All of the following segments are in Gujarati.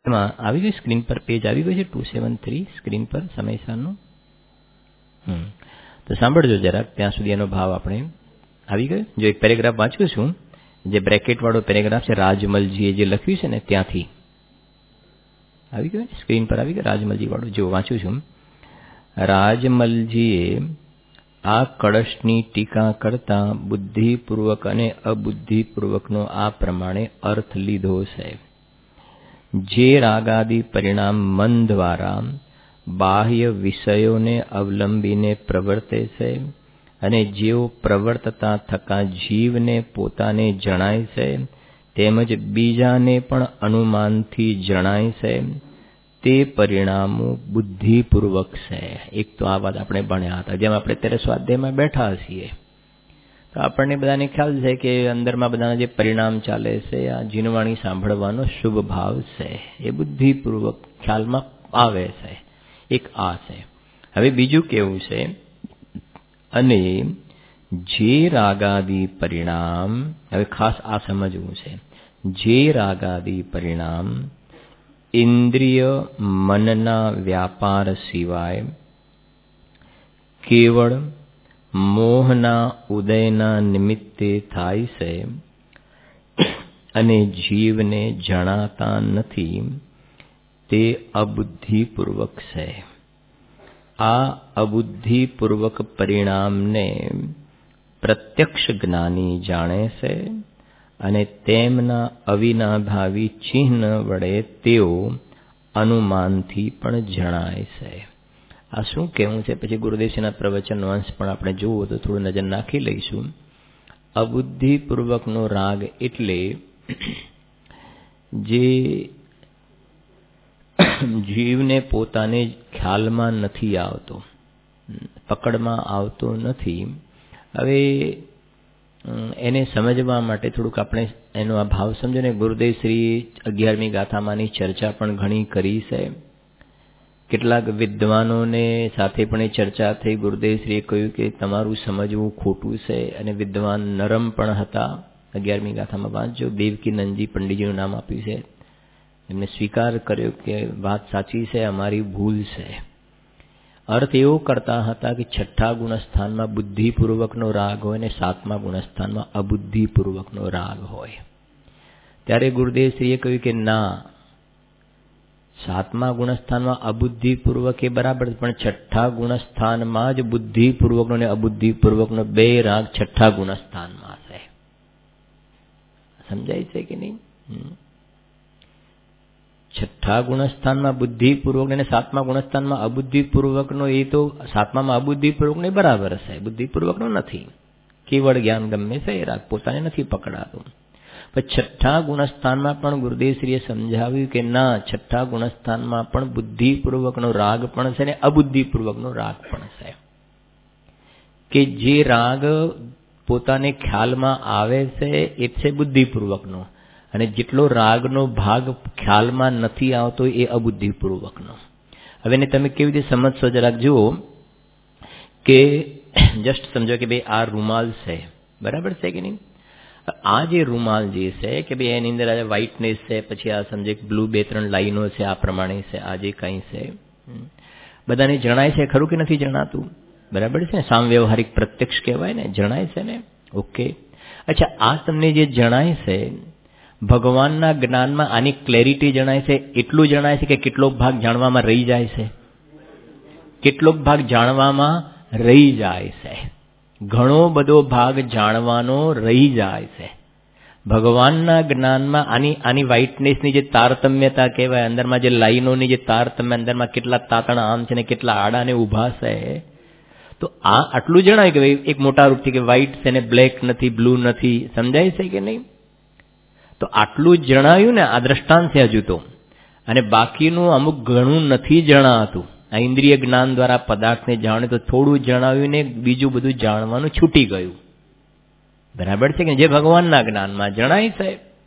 એમાં આવી ગયું સ્ક્રીન પર પેજ આવી ગયું છે 273 સ્ક્રીન પર સમયસારનું. તો સાંભળજો જરાક, ત્યાં સુધી એનો ભાવ આપણે આવી ગયો. જો એક પેરેગ્રાફ વાંચું છું, જે બ્રેકેટવાળો પેરેગ્રાફ છે, રાજમલજીએ જે લખ્યું છે ને ત્યાંથી આવી ગયું, સ્ક્રીન પર આવી ગયું રાજમલજી વાળું. જો વાંચું છું, રાજમલજીએ આ કળશની ટીકા કરતા બુદ્ધિપૂર્વક અને અબુદ્ધિપૂર્વકનો આ પ્રમાણે અર્થ લીધો છે. જે રાગાદિ પરિણામ મન દ્વારા બાહ્ય વિષયોને અવલંબીને પ્રવર્તે છે અને જેઓ પ્રવર્તતા થકા જીવને પોતાને જણાય છે તેમજ બીજાને પણ અનુમાનથી જણાય છે, તે પરિણામો બુદ્ધિપૂર્વક છે. એક તો આ વાત આપણે ભણ્યા હતા, જેમ આપણે અત્યારે સ્વાધ્યાયમાં બેઠા છીએ તો આપણને બધાને ખ્યાલ છે કે અંદરમાં બધાના જે પરિણામ ચાલે છે, આ જીનવાણી સાંભળવાનો શુભ ભાવ છે, એ બુદ્ધિપૂર્વક ખ્યાલમાં આવે છે. એક આ છે. હવે બીજું કેવું છે, અને જે રાગાદિ પરિણામ, હવે ખાસ આ સમજવું છે, જે રાગાદિ પરિણામ ઇન્દ્રિય મનના વ્યાપાર સિવાય કેવળ મોહના ઉદયના નિમિત્તે થાય છે અને જીવને જણાતા નથી, તે અબુદ્ધિપૂર્વક છે. આ અબુદ્ધિપૂર્વક પરિણામને પ્રત્યક્ષ જ્ઞાની જાણે છે અને તેમના અવિનાભાવી ચિહ્ન વડે તેઓ અનુમાનથી પણ જણાય છે. આ શું કહેવું છે, પછી ગુરુદેવજીના પ્રવચનનો અંશ પણ આપણે જોવો તો થોડું નજર નાખી લઈશું. અબુદ્ધિપૂર્વકનો રાગ એટલે જે જીવને પોતાને ખ્યાલમાં નથી આવતો, પકડમાં આવતો નથી. હવે એને સમજવા માટે થોડુંક આપણે એનો આ ભાવ સમજો ને. ગુરુદેવ શ્રી 11મી ગાથામાંની ચર્ચા પણ ઘણી કરી છે. કેટલાક વિદ્વાનોને સાથે પણ એ ચર્ચા થઈ. ગુરુદેવશ્રીએ કહ્યું કે તમારું સમજવું ખોટું છે, અને વિદ્વાન નરમ પણ હતા. 11મી ગાથામાં વાંચજો, દેવકી નંદજી પંડિતજીનું નામ આપ્યું છે. એમને સ્વીકાર કર્યો કે વાત સાચી છે, અમારી ભૂલ છે. અર્થ એવો કરતા હતા કે 6ઠ્ઠા ગુણસ્થાનમાં બુદ્ધિપૂર્વકનો રાગ હોય ને 7મા ગુણસ્થાનમાં અબુદ્ધિપૂર્વકનો રાગ હોય. ત્યારે ગુરુદેવશ્રીએ કહ્યું કે ના, 7મા ગુણસ્થાનમાં અબુદ્ધિપૂર્વક એ બરાબર, પણ 6ઠ્ઠા ગુણસ્થાનમાં જ બુદ્ધિપૂર્વકનો અને અબુદ્ધિપૂર્વકનો બે રાગ 6ઠ્ઠા ગુણસ્થાનમાં છે. સમજાય છે કે નહીં? 6ઠ્ઠા ગુણસ્થાનમાં બુદ્ધિપૂર્વક અને 7મા ગુણસ્થાનમાં અબુદ્ધિપૂર્વકનો, એ તો 7મામાં અબુદ્ધિપૂર્વકનો બરાબર છે, બુદ્ધિપૂર્વકનો નથી. કેવળ જ્ઞાન ગમે છે, એ રાગ પોતાને નથી પકડાતું. પણ 6ઠ્ઠા ગુણસ્થાનમાં પણ ગુરુદેવશ્રીએ સમજાવ્યું કે ના, 6ઠ્ઠા ગુણસ્થાનમાં પણ બુદ્ધિપૂર્વકનો રાગ પણ છે ને અબુદ્ધિપૂર્વકનો રાગ પણ છે. કે જે રાગ પોતાને ખ્યાલમાં આવે છે એ છે બુદ્ધિપૂર્વકનો, અને જેટલો રાગનો ભાગ ખ્યાલમાં નથી આવતો એ અબુદ્ધિપૂર્વકનો. હવે એને તમે કેવી રીતે સમજશો જરાક જુઓ. કે જસ્ટ સમજો કે ભાઈ આ રૂમાલ છે, બરાબર છે કે નહીં? આ જે રૂમાલ જે છે કે ભાઈ એની અંદર આ વ્હાઇટનેસ છે, પછી આ સમજે બ્લુ 2-3 લાઈનો છે, આ પ્રમાણે છે. આ જે કંઈ છે બધાને જણાય છે ખરું કે નથી જણાતું? બરાબર છે ને? સામવ્યવહારિક પ્રત્યક્ષ કહેવાય ને, જણાય છે ને? ઓકે. અચ્છા, આ તમને જે જણાય છે ભગવાનના જ્ઞાનમાં આની ક્લેરિટી જણાય છે, એટલું જણાય છે કે કેટલોક ભાગ જાણવામાં રહી જાય છે? કેટલોક ભાગ જાણવામાં રહી જાય છે. ઘણો બધો ભાગ જાણવાનો રહી જાય છે. ભગવાનના જ્ઞાનમાં આની વ્હાઇટનેસની જે તારતમ્યતા કહેવાય, અંદરમાં જે લાઈનોની જે તારતમ્ય, અંદરમાં કેટલા તાતણા આમ છે ને કેટલા આડા ને ઊભા છે, તો આ આટલું જણાય કે ભાઈ એક મોટા રૂપથી કે વ્હાઇટ છે ને બ્લેક નથી, બ્લુ નથી. સમજાય છે કે નહીં? તો આટલું જણાયું ને, આ દ્રષ્ટાંત છે હજુ તો, અને બાકીનું અમુક ઘણું નથી જણાતું. આ ઇન્દ્રિય જ્ઞાન દ્વારા પદાર્થને જાણે તો થોડું જણાવ્યું ને બીજું બધું જાણવાનું છૂટી ગયું. બરાબર છે કે જે ભગવાનના જ્ઞાનમાં જણાય છે,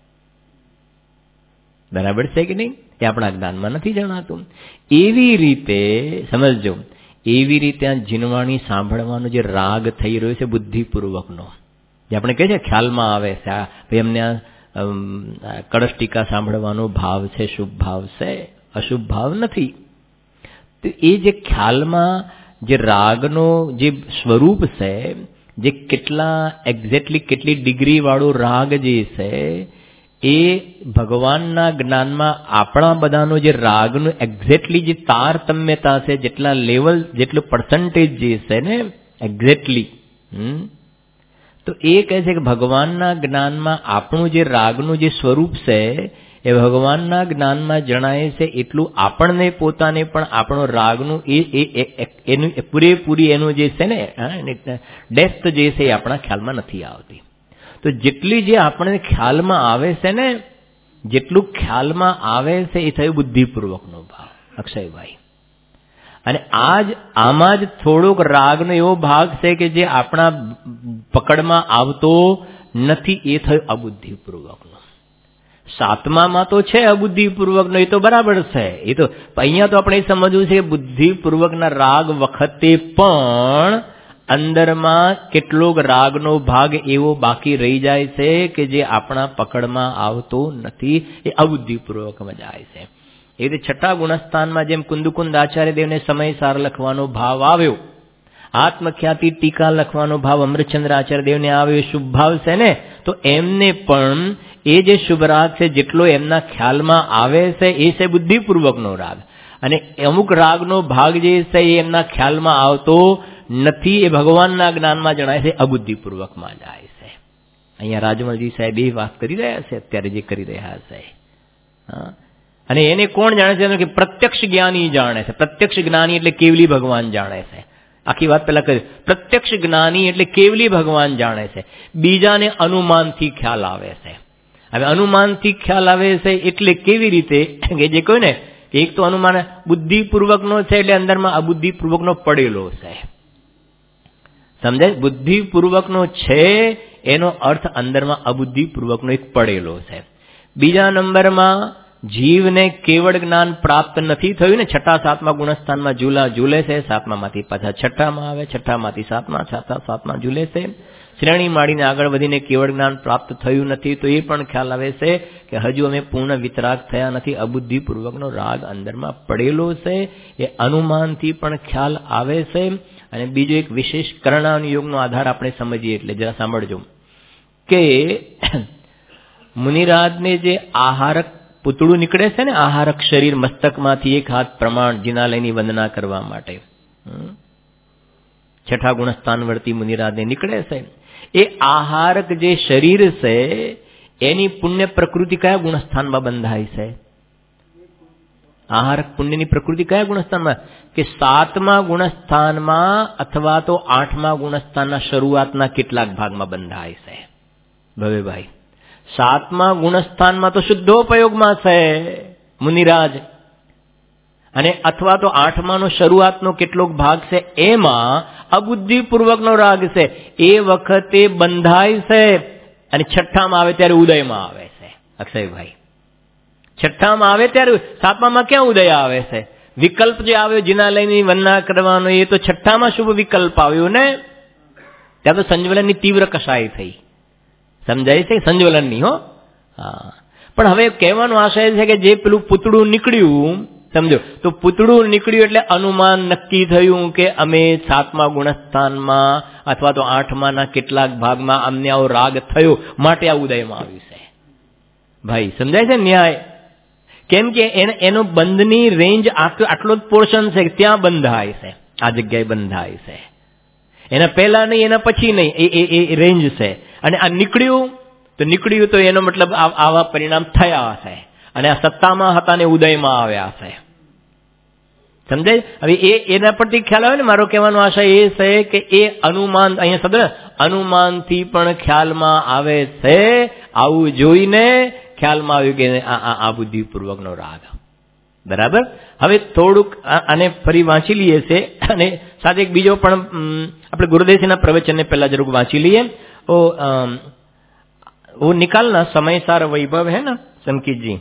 બરાબર છે કે નહીં? એ આપણા જ્ઞાનમાં નથી જણાતું. એવી રીતે સમજજો, એવી રીતે આ જીનવાણી સાંભળવાનો જે રાગ થઈ રહ્યો છે બુદ્ધિપૂર્વકનો, જે આપણે કહે છે ખ્યાલમાં આવે છે, ભાઈ અમને કળશ ટીકા સાંભળવાનો ભાવ છે, શુભ ભાવ છે, અશુભ ભાવ નથી. તો એ જે ખ્યાલમાં જે રાગનો જે સ્વરૂપ છે, જે કેટલા એક્ઝેક્ટલી કેટલી ડિગ્રી વાળો રાગ જે છે, એ ભગવાનના જ્ઞાનમાં આપણા બધાનો જે રાગનું એક્ઝેક્ટલી જે તારતમ્યતા છે, જેટલા લેવલ, જેટલું પર્સન્ટેજ જે છે ને એક્ઝેક્ટલી, તો એ કહે છે કે ભગવાનના જ્ઞાનમાં આપણું જે રાગનું જે સ્વરૂપ છે એ ભગવાનના જ્ઞાનમાં જણાય છે એટલું આપણને પોતાને પણ આપણો રાગનું એનું પૂરેપૂરી એનું જે છે ને ડેપ્થ જે છે એ આપણા ખ્યાલમાં નથી આવતી. તો જેટલી જે આપણને ખ્યાલમાં આવે છે ને, જેટલું ખ્યાલમાં આવે છે એ થયું બુદ્ધિપૂર્વકનો ભાવ, અક્ષયભાઈ. અને આમાં જ થોડોક રાગનો એવો ભાગ છે કે જે આપણા પકડમાં આવતો નથી, એ થયું અબુદ્ધિપૂર્વકનો. સાતમામાં તો છે અબુદ્ધિપૂર્વકનો, એ તો બરાબર છે. એ તો અહીંયા તો આપણે સમજવું છે કે બુદ્ધિપૂર્વકના રાગ વખતે પણ અંદરમાં કેટલોક રાગનો ભાગ એવો બાકી રહી જાય છે કે જે આપણા પકડમાં આવતો નથી, એ અબુદ્ધિપૂર્વકમાં જાય છે. એ રીતે છઠ્ઠા ગુણસ્થાનમાં જેમ કુંદકુંદ આચાર્ય દેવને સમયસાર લખવાનો ભાવ આવ્યો, આત્મખ્યાતિ ટીકા લખવાનો ભાવ અમૃતચંદ્ર આચાર્ય દેવને આવ્યો, શુભ ભાવ છે ને, તો એમને પણ એ જે શુભ રાગ છે જેટલો એમના ખ્યાલમાં આવે છે એ છે બુદ્ધિપૂર્વકનો રાગ. અને અમુક રાગનો ભાગ જે છે એ એમના ખ્યાલમાં આવતો નથી, એ ભગવાનના જ્ઞાનમાં જણાય છે, અબુદ્ધિપૂર્વકમાં જાય છે. અહીંયા રાજમલજી સાહેબ એ વાત કરી રહ્યા છે અત્યારે જે કરી રહ્યા છે. અને એને કોણ જાણે છે કે પ્રત્યક્ષ જ્ઞાની જાણે છે. પ્રત્યક્ષ જ્ઞાની એટલે કેવલી ભગવાન જાણે છે. આખી વાત પેલા કરી, પ્રત્યક્ષ જ્ઞાની એટલે કેવલી ભગવાન જાણે છે. બીજાને અનુમાનથી ખ્યાલ આવે છે. હવે અનુમાનથી ખ્યાલ આવે છે એટલે કેવી રીતે કે જે કહ્યું ને, એક તો અનુમાન બુદ્ધિપૂર્વકનો છે એટલે અંદરમાં અબુદ્ધિપૂર્વકનો પડેલો છે. સમજાય? બુદ્ધિપૂર્વકનો છે એનો અર્થ અંદરમાં અબુદ્ધિપૂર્વકનો એક પડેલો છે. બીજા નંબરમાં જીવને કેવળ જ્ઞાન પ્રાપ્ત નથી થયું ને, છઠ્ઠા સાતમા ગુણસ્થાનમાં ઝૂલે છે, સાતમામાંથી પાછા છઠ્ઠામાં આવે, છઠ્ઠામાંથી સાતમા, સાતમા ઝૂલે છે. શ્રેણી માળીને આગળ વધીને કેવળ જ્ઞાન પ્રાપ્ત થયું નથી, તો એ પણ ખ્યાલ આવે છે કે હજુ અમે પૂર્ણ વિતરાગ થયા નથી, અબુદ્ધિપૂર્વકનો રાગ અંદરમાં પડેલો છે. એ અનુમાનથી પણ ખ્યાલ આવે છે. અને બીજો એક વિશેષ કરણાનુયોગનો આધાર આપણે સમજીએ એટલે જરા સાંભળજો કે મુનિરાજને જે આહારક પૂતળું નીકળે છે ને, આહારક શરીર મસ્તકમાંથી એક હાથ પ્રમાણ જિનાલયની વંદના કરવા માટે છઠ્ઠા ગુણસ્થાન વર્તી મુનિરાજને નીકળે છે. એ આહારક જે શરીર છે એની પુણ્ય પ્રકૃતિ કયા ગુણસ્થાનમાં બંધાય છે? આહારક પુણ્યની પ્રકૃતિ કયા ગુણસ્થાનમાં? કે સાતમા ગુણસ્થાનમાં અથવા તો આઠમા ગુણસ્થાનના શરૂઆતના કેટલાક ભાગમાં બંધાય છે. ભવેભાઈ, સાતમા ગુણસ્થાનમાં તો શુદ્ધોપયોગમાં છે મુનિરાજ, અને અથવા તો આઠમાનો શરૂઆતનો કેટલોક ભાગ છે એમાં અબુદ્ધિપૂર્વકનો રાગ છે. એ વખતે બંધાય છે અને છઠ્ઠામાં આવે ત્યારે ઉદયમાં આવે છે. અક્ષયભાઈ, છઠ્ઠામાં આવે ત્યારે, સાતમામાં ક્યાં ઉદય આવે છે? વિકલ્પ જે આવ્યો જિનાલયની વંદના કરવાનો, એ તો છઠ્ઠામાં શુભ વિકલ્પ આવ્યો ને, ત્યાં તો સંજ્વલનની તીવ્ર કસાઈ થઈ. સમજાય છે? સંજ્વલનની, હો. હા, પણ હવે કહેવાનો આશય છે કે જે પેલું પૂતળું નીકળ્યું, સમજો, તો પૂતળું નીકળ્યું એટલે અનુમાન નક્કી થયું કે અમે સાતમા ગુણસ્થાનમાં અથવા તો આઠમાના કેટલાક ભાગમાં અમને આવો રાગ થયો, માટે આ ઉદયમાં આવ્યું છે. ભાઈ સમજાય છે ન્યાય? કેમ કે એનો બંધની રેન્જ આટલો જ પોર્શન છે, ત્યાં બંધાય છે, આ જગ્યાએ બંધાય છે. એના પહેલા નહીં, એના પછી નહીં, એ રેન્જ છે. અને આ નીકળ્યું તો એનો મતલબ આવા પરિણામ થયા છે, અને આ સત્તામાં હતા ને ઉદયમાં આવ્યા છે. સમજાય? હવે એના પરથી ખ્યાલ આવે ને, મારો કહેવાનો આશય એ છે કે એ અનુમાન, અહીંયા શબ્દ અનુમાનથી પણ ખ્યાલમાં આવે છે. આવું જોઈને ખ્યાલમાં આવ્યું કે આ બુદ્ધિપૂર્વકનો રાગ. બરાબર? હવે થોડુંક આને ફરી વાંચી લઈએ છે, અને સાથે એક બીજો પણ આપણે ગુરુદેવજીના પ્રવચનને પહેલા જરૂર વાંચી લઈએ. वो निकालना समय सार वैभव है ना संकित जी,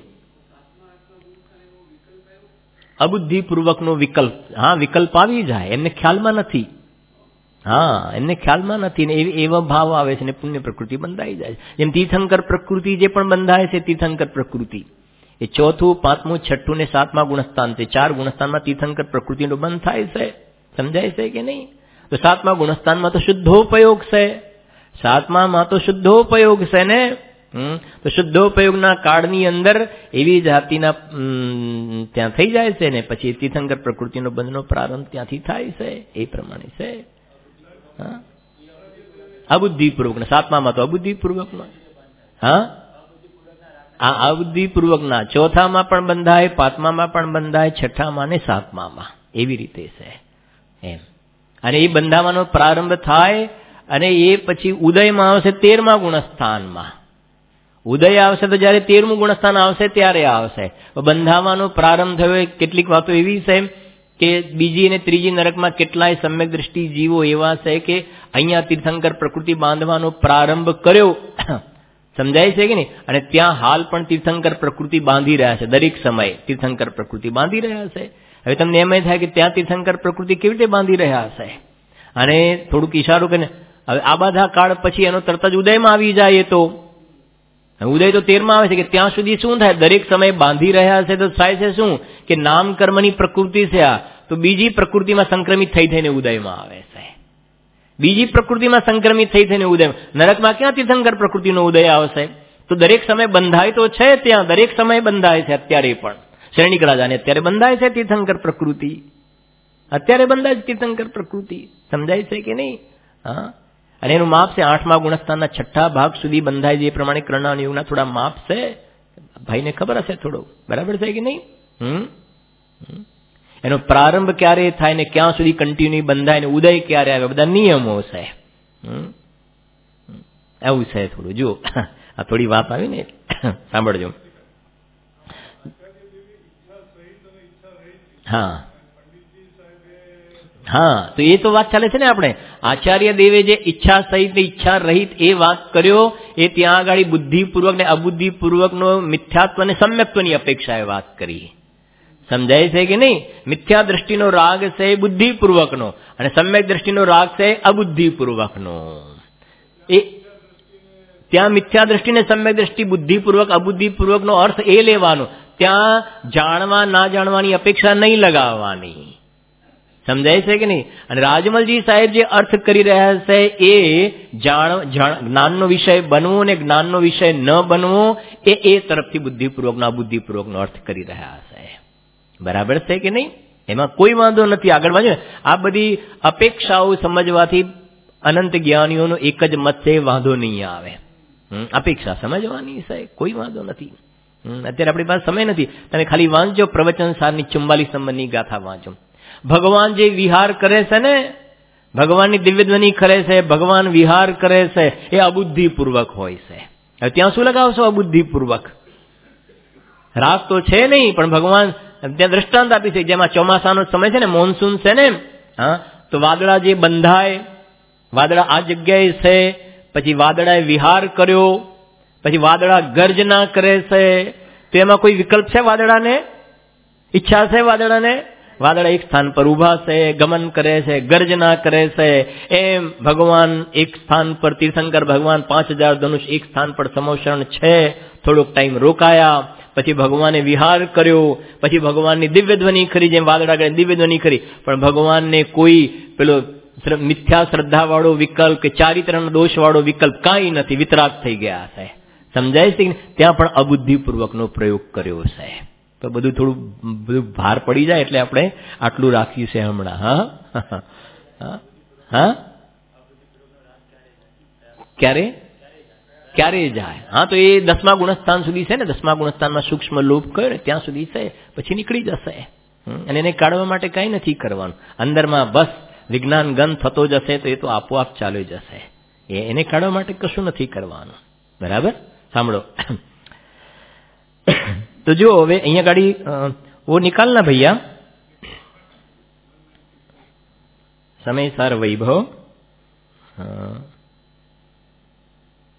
અબુદ્ધિપૂર્વકનો વિકલ્પ. હા, વિકલ્પ આવી જાય, એમને ખ્યાલમાં નથી. હા, એમને ખ્યાલમાં નથી ને એવા ભાવ આવે છે ને પુણ્ય પ્રકૃતિ બંધાઈ જાય છે. જેમ તીર્થંકર પ્રકૃતિ જે પણ બંધાય છે, તીર્થંકર પ્રકૃતિ એ ચોથું, પાંચમું, છઠ્ઠું ને સાતમા ગુણસ્થાન છે. 4 ગુણસ્થાનમાં તીર્થંકર પ્રકૃતિનો બંધ થાય છે. સમજાય છે કે નહીં? તો સાતમા ગુણસ્થાનમાં તો શુદ્ધોપયોગ છે. સાતમામાં તો શુદ્ધોપયોગ છે ને. તો શુદ્ધોપયોગના કાળની અંદર એવી જાતિના ત્યાં થઈ જાય છે ને પછી તીર્થંકર પ્રકૃતિનો બંધનો પ્રારંભ ત્યાંથી થાય છે. એ પ્રમાણે છે. અબુદ્ધિપૂર્વક. સાતમામાં તો અબુદ્ધિપૂર્વકનો. હા, આ અબુદ્ધિપૂર્વકના ચોથામાં પણ બંધાય, પાંચમામાં પણ બંધાય, છઠ્ઠામાં ને સાતમામાં એવી રીતે છે એમ. અને એ બંધાવાનો પ્રારંભ થાય અને એ પછી ઉદયમાં આવશે 13મા ગુણસ્થાનમાં. ઉદય આવશે તો જયારે 13મું ગુણસ્થાન આવશે ત્યારે આવશે. બંધાવાનો પ્રારંભ થયો. કેટલીક વાતો એવી છે કે બીજી અને ત્રીજી નરકમાં કેટલાય સમ્યક દ્રષ્ટિ જીવો એવા છે કે અહીંયા તીર્થંકર પ્રકૃતિ બાંધવાનો પ્રારંભ કર્યો. સમજાય છે કે નહીં? અને ત્યાં હાલ પણ તીર્થંકર પ્રકૃતિ બાંધી રહ્યા છે. દરેક સમયે તીર્થંકર પ્રકૃતિ બાંધી રહ્યા છે. હવે તમને એમ થાય કે ત્યાં તીર્થંકર પ્રકૃતિ કેવી રીતે બાંધી રહ્યા છે? અને થોડુંક ઈશારો કરીને હવે આ બધા કાળ પછી એનો તરત જ ઉદયમાં આવી જાય. તો ઉદય તો 13માં આવે છે કે ત્યાં સુધી શું થાય? દરેક સમયે બાંધી રહ્યા છે તો થાય છે શું કે નામ કર્મની પ્રકૃતિ છે આ, તો બીજી પ્રકૃતિમાં સંક્રમિત થઈ થઈને ઉદયમાં આવે છે. બીજી પ્રકૃતિમાં સંક્રમિત થઈ થઈને ઉદય. નરકમાં ક્યાં તીર્થંકર પ્રકૃતિનો ઉદય આવશે? તો દરેક સમય બંધાય તો છે ત્યાં, દરેક સમય બંધાય છે. અત્યારે પણ શૈણિક રાજાને અત્યારે બંધાય છે તીર્થંકર પ્રકૃતિ. અત્યારે બંધાય છે તીર્થંકર પ્રકૃતિ. સમજાય છે કે નહીં? હા. અને એનું માપ છે 8મા ગુણસ્થાનના 6ઠ્ઠા ભાગ સુધી બંધાય છે. એ પ્રમાણે કર્ણાન યુગના થોડા માપ છે. ભાઈને ખબર હશે થોડો. બરાબર છે કે નહીં? એનો પ્રારંભ ક્યારે થાય ને ક્યાં સુધી કન્ટિન્યુ બંધાય ને ઉદય ક્યારે આવે, બધા નિયમો છે. એવું છે થોડું. જુઓ, આ થોડી વાત આવી ને સાંભળજો. હા હા, તો એ તો વાત ચાલે છે ને. આપણે આચાર્ય દેવે જે ઈચ્છા સહિત ને ઈચ્છા રહિત એ વાત કર્યો, એ ત્યાં આગળ બુદ્ધિપૂર્વક ને અબુદ્ધિપૂર્વકનો મિથ્યાત્વ અને સમ્યક્ત્વની અપેક્ષાએ વાત કરી. સમજાય છે કે નહીં? મિથ્યા દ્રષ્ટિનો રાગ છે બુદ્ધિપૂર્વકનો અને સમ્યક દ્રષ્ટિનો રાગ છે અબુદ્ધિપૂર્વકનો. એ ત્યાં મિથ્યા દ્રષ્ટિ ને સમ્યક દ્રષ્ટિ, બુદ્ધિપૂર્વક અબુદ્ધિપૂર્વકનો અર્થ એ લેવાનો. ત્યાં જાણવા ના જાણવાની અપેક્ષા નહીં લગાવવાની. સમજાય છે કે નહીં? અને રાજમલજી સાહેબ જે અર્થ કરી રહ્યા છે એ જ્ઞાનનો વિષય બનવો ને જ્ઞાનનો વિષય ન બનવો એ તરફથી બુદ્ધિપૂર્વકનો અબુદ્ધિપૂર્વકનો અર્થ કરી રહ્યા છે. બરાબર છે કે નહીં? એમાં કોઈ વાંધો નથી. આગળ વાંચો. આ બધી અપેક્ષાઓ સમજવાથી અનંત જ્ઞાનીઓનો એક જ મત છે, વાંધો નહીં આવે. અપેક્ષા સમજવાની છે, કોઈ વાંધો નથી. અત્યારે આપણી પાસે સમય નથી. તમે ખાલી વાંચજો પ્રવચન સારની 44 નંબરની ગાથા વાંચો. ભગવાન જે વિહાર કરે છે ને, ભગવાનની દિવ્યધ્વનિ કરે છે, ભગવાન વિહાર કરે છે, એ અબુદ્ધિપૂર્વક હોય છે. હવે ત્યાં શું લગાવશો અબુદ્ધિપૂર્વક? રાગ તો છે નહીં, પણ ભગવાન ત્યાં દ્રષ્ટાંત આપી છે. જેમાં ચોમાસાનો સમય છે ને, મોન્સૂન છે ને, હા, તો વાદળા જે બંધાય, વાદળા આ જગ્યાએ છે, પછી વાદળાએ વિહાર કર્યો, પછી વાદળા ગર્જના કરે છે, તો એમાં કોઈ વિકલ્પ છે વાદળાને? ઈચ્છા છે વાદળાને? વાદળા એક સ્થાન પર ઉભા છે, ગમન કરે છે, ગર્જના કરે છે. એમ ભગવાન એક સ્થાન પર, તીર્થંકર ભગવાન 5000 ધનુષ એક સ્થાન પર સમોષણ છે. થોડોક ટાઈમ રોકાયા, પછી ભગવાને વિહાર કર્યો, પછી ભગવાનની દિવ્ય ધ્વનિ કરી, જેમ વાદળા કરે દિવ્ય ધ્વનિ કરી. પણ ભગવાનને કોઈ પેલો મિથ્યા શ્રદ્ધા વાળો વિકલ્પ કે ચારિત્રનો દોષ વાળો વિકલ્પ કાંઈ નથી. વિતરાગ થઈ ગયા છે. સમજાય છે? ત્યાં પણ અબુદ્ધિપૂર્વકનો પ્રયોગ કર્યો છે. તો થોડું ભાર પડી જાય એટલે આપણે આટલું રાખ્યું છે હમણાં. હા હા, ક્યારે જાય? હા, તો એ 10મા ગુણસ્થાન સુધી છે ને. 10મા ગુણસ્થાનમાં સૂક્ષ્મ લોભ કયો ને ત્યાં સુધી છે, પછી નીકળી જશે. અને એને કાઢવા માટે કઈ નથી કરવાનું. અંદરમાં બસ વિજ્ઞાન ગન થતો જશે તો એ તો આપોઆપ ચાલી જશે. એને કાઢવા માટે કશું નથી કરવાનું. બરાબર? સાંભળો તો જો હવે અહીંયા ગાડી वो निकालना भैया समय सार वैभव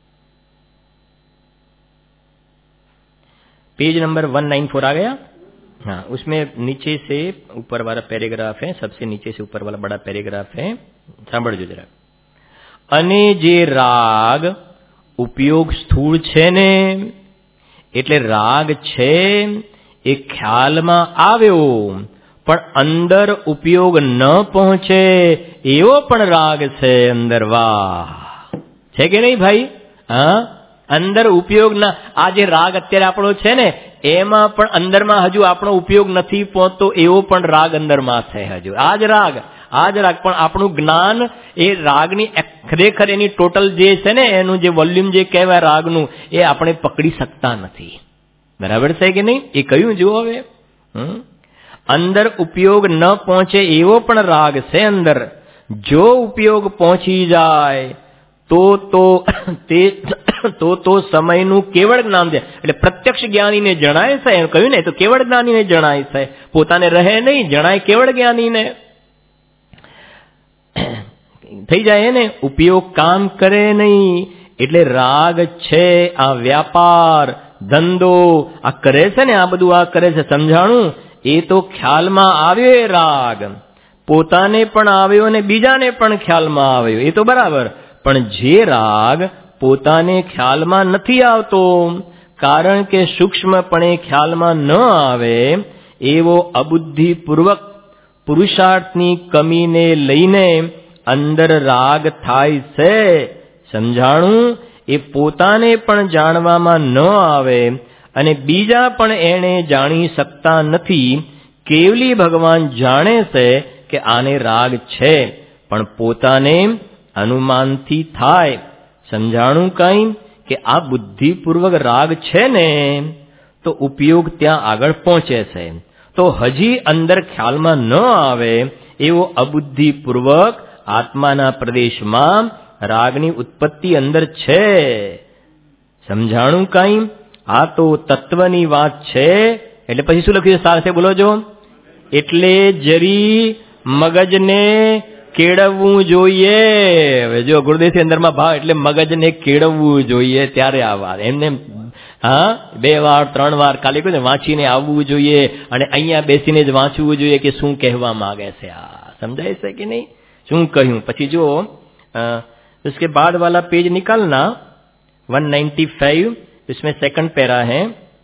पेज नंबर 194 आ गया. हाँ, उसमें नीचे से ऊपर वाला पैराग्राफ है, सबसे नीचे से ऊपर वाला बड़ा पैराग्राफ है, સાંભળજો જરા. અને જે રાગ ઉપયોગ સ્થૂળ છે ને, એટલે રાગ છે એ ખ્યાલમાં આવ્યો પણ અંદર ઉપયોગ ન પહોંચે એવો પણ રાગ છે અંદર. વાહ, છે કે નહીં ભાઈ? હા, અંદર ઉપયોગ ના, આ જે રાગ અત્યારે આપણો છે ને એમાં પણ અંદરમાં હજુ આપણો ઉપયોગ નથી પહોંચતો એવો પણ રાગ અંદરમાં છે હજુ. આ જ રાગ પણ આપણું જ્ઞાન એ રાગની ખરેખર એની ટોટલ જે છે ને એનું જે વોલ્યુમ જે કહેવાય રાગનું એ આપણે પકડી શકતા નથી. બરાબર છે કે નહીં? એ કયું જુઓ હવે, અંદર ઉપયોગ ન પહોંચે એવો પણ રાગ છે અંદર. જો ઉપયોગ પહોંચી જાય તો સમયનું કેવળ જ્ઞાન છે. એટલે પ્રત્યક્ષ જ્ઞાનીને જણાય છે, એમ કહ્યું ને, તો કેવળ જ્ઞાનીને જણાય છે, પોતાને રહે નહીં, જણાય કેવળ જ્ઞાનીને. થઈ જાય ને, ઉપયોગ કામ કરે નહીં. એટલે રાગ છે આ વ્યાપાર ધંધો આ કરે છે ને, આ બધું આ કરે છે સમજાણું, એ તો ખ્યાલમાં આવ્યો એ રાગ, પોતાને પણ આવ્યો અને બીજાને પણ ખ્યાલમાં આવ્યો, એ તો બરાબર. પણ જે રાગ પોતાને ખ્યાલમાં નથી આવતો, કારણ કે સૂક્ષ્મપણે ખ્યાલમાં ન આવે, એવો અબુદ્ધિપૂર્વક પુરુષાર્થની કમીને લઈને અંદર રાગ થાય છે. સમજાણું? એ પોતાને પણ જાણવામાં ન આવે અને બીજા પણ એને જાણી શકતા નથી. કેવલી ભગવાન જાણે છે કે આને રાગ છે, પણ પોતાને અનુમાનથી થાય. સમજાણું કઈ? કે આ બુદ્ધિપૂર્વક રાગ છે ને, તો ઉપયોગ ત્યાં આગળ પહોંચે છે. તો હજી અંદર ખ્યાલમાં ન આવે એવો અબુદ્ધિપૂર્વક આત્માના પ્રદેશમાં રાગની ઉત્પત્તિ અંદર છે. સમજાણું કઈ? આ તો તત્વની વાત છે. એટલે પછી શું લખ્યું છે સાથે બોલો છો? એટલે જરી મગજને કેળવવું જોઈએ. હવે જો ગુરુદેવની અંદરમાં ભાવ, એટલે મગજને કેળવવું જોઈએ ત્યારે આ વાત. એમને 2 વાર 3 વાર કાલે કહ્યું ને, વાંચીને આવવું જોઈએ અને અહીંયા બેસીને જ વાંચવું જોઈએ કે શું કહેવા માંગે છે. આ સમજાય છે કે નહીં? શું કહ્યું? પછી જો उसके बाद वाला पेज निकालना 195, इसमें सेकंड पैरा है.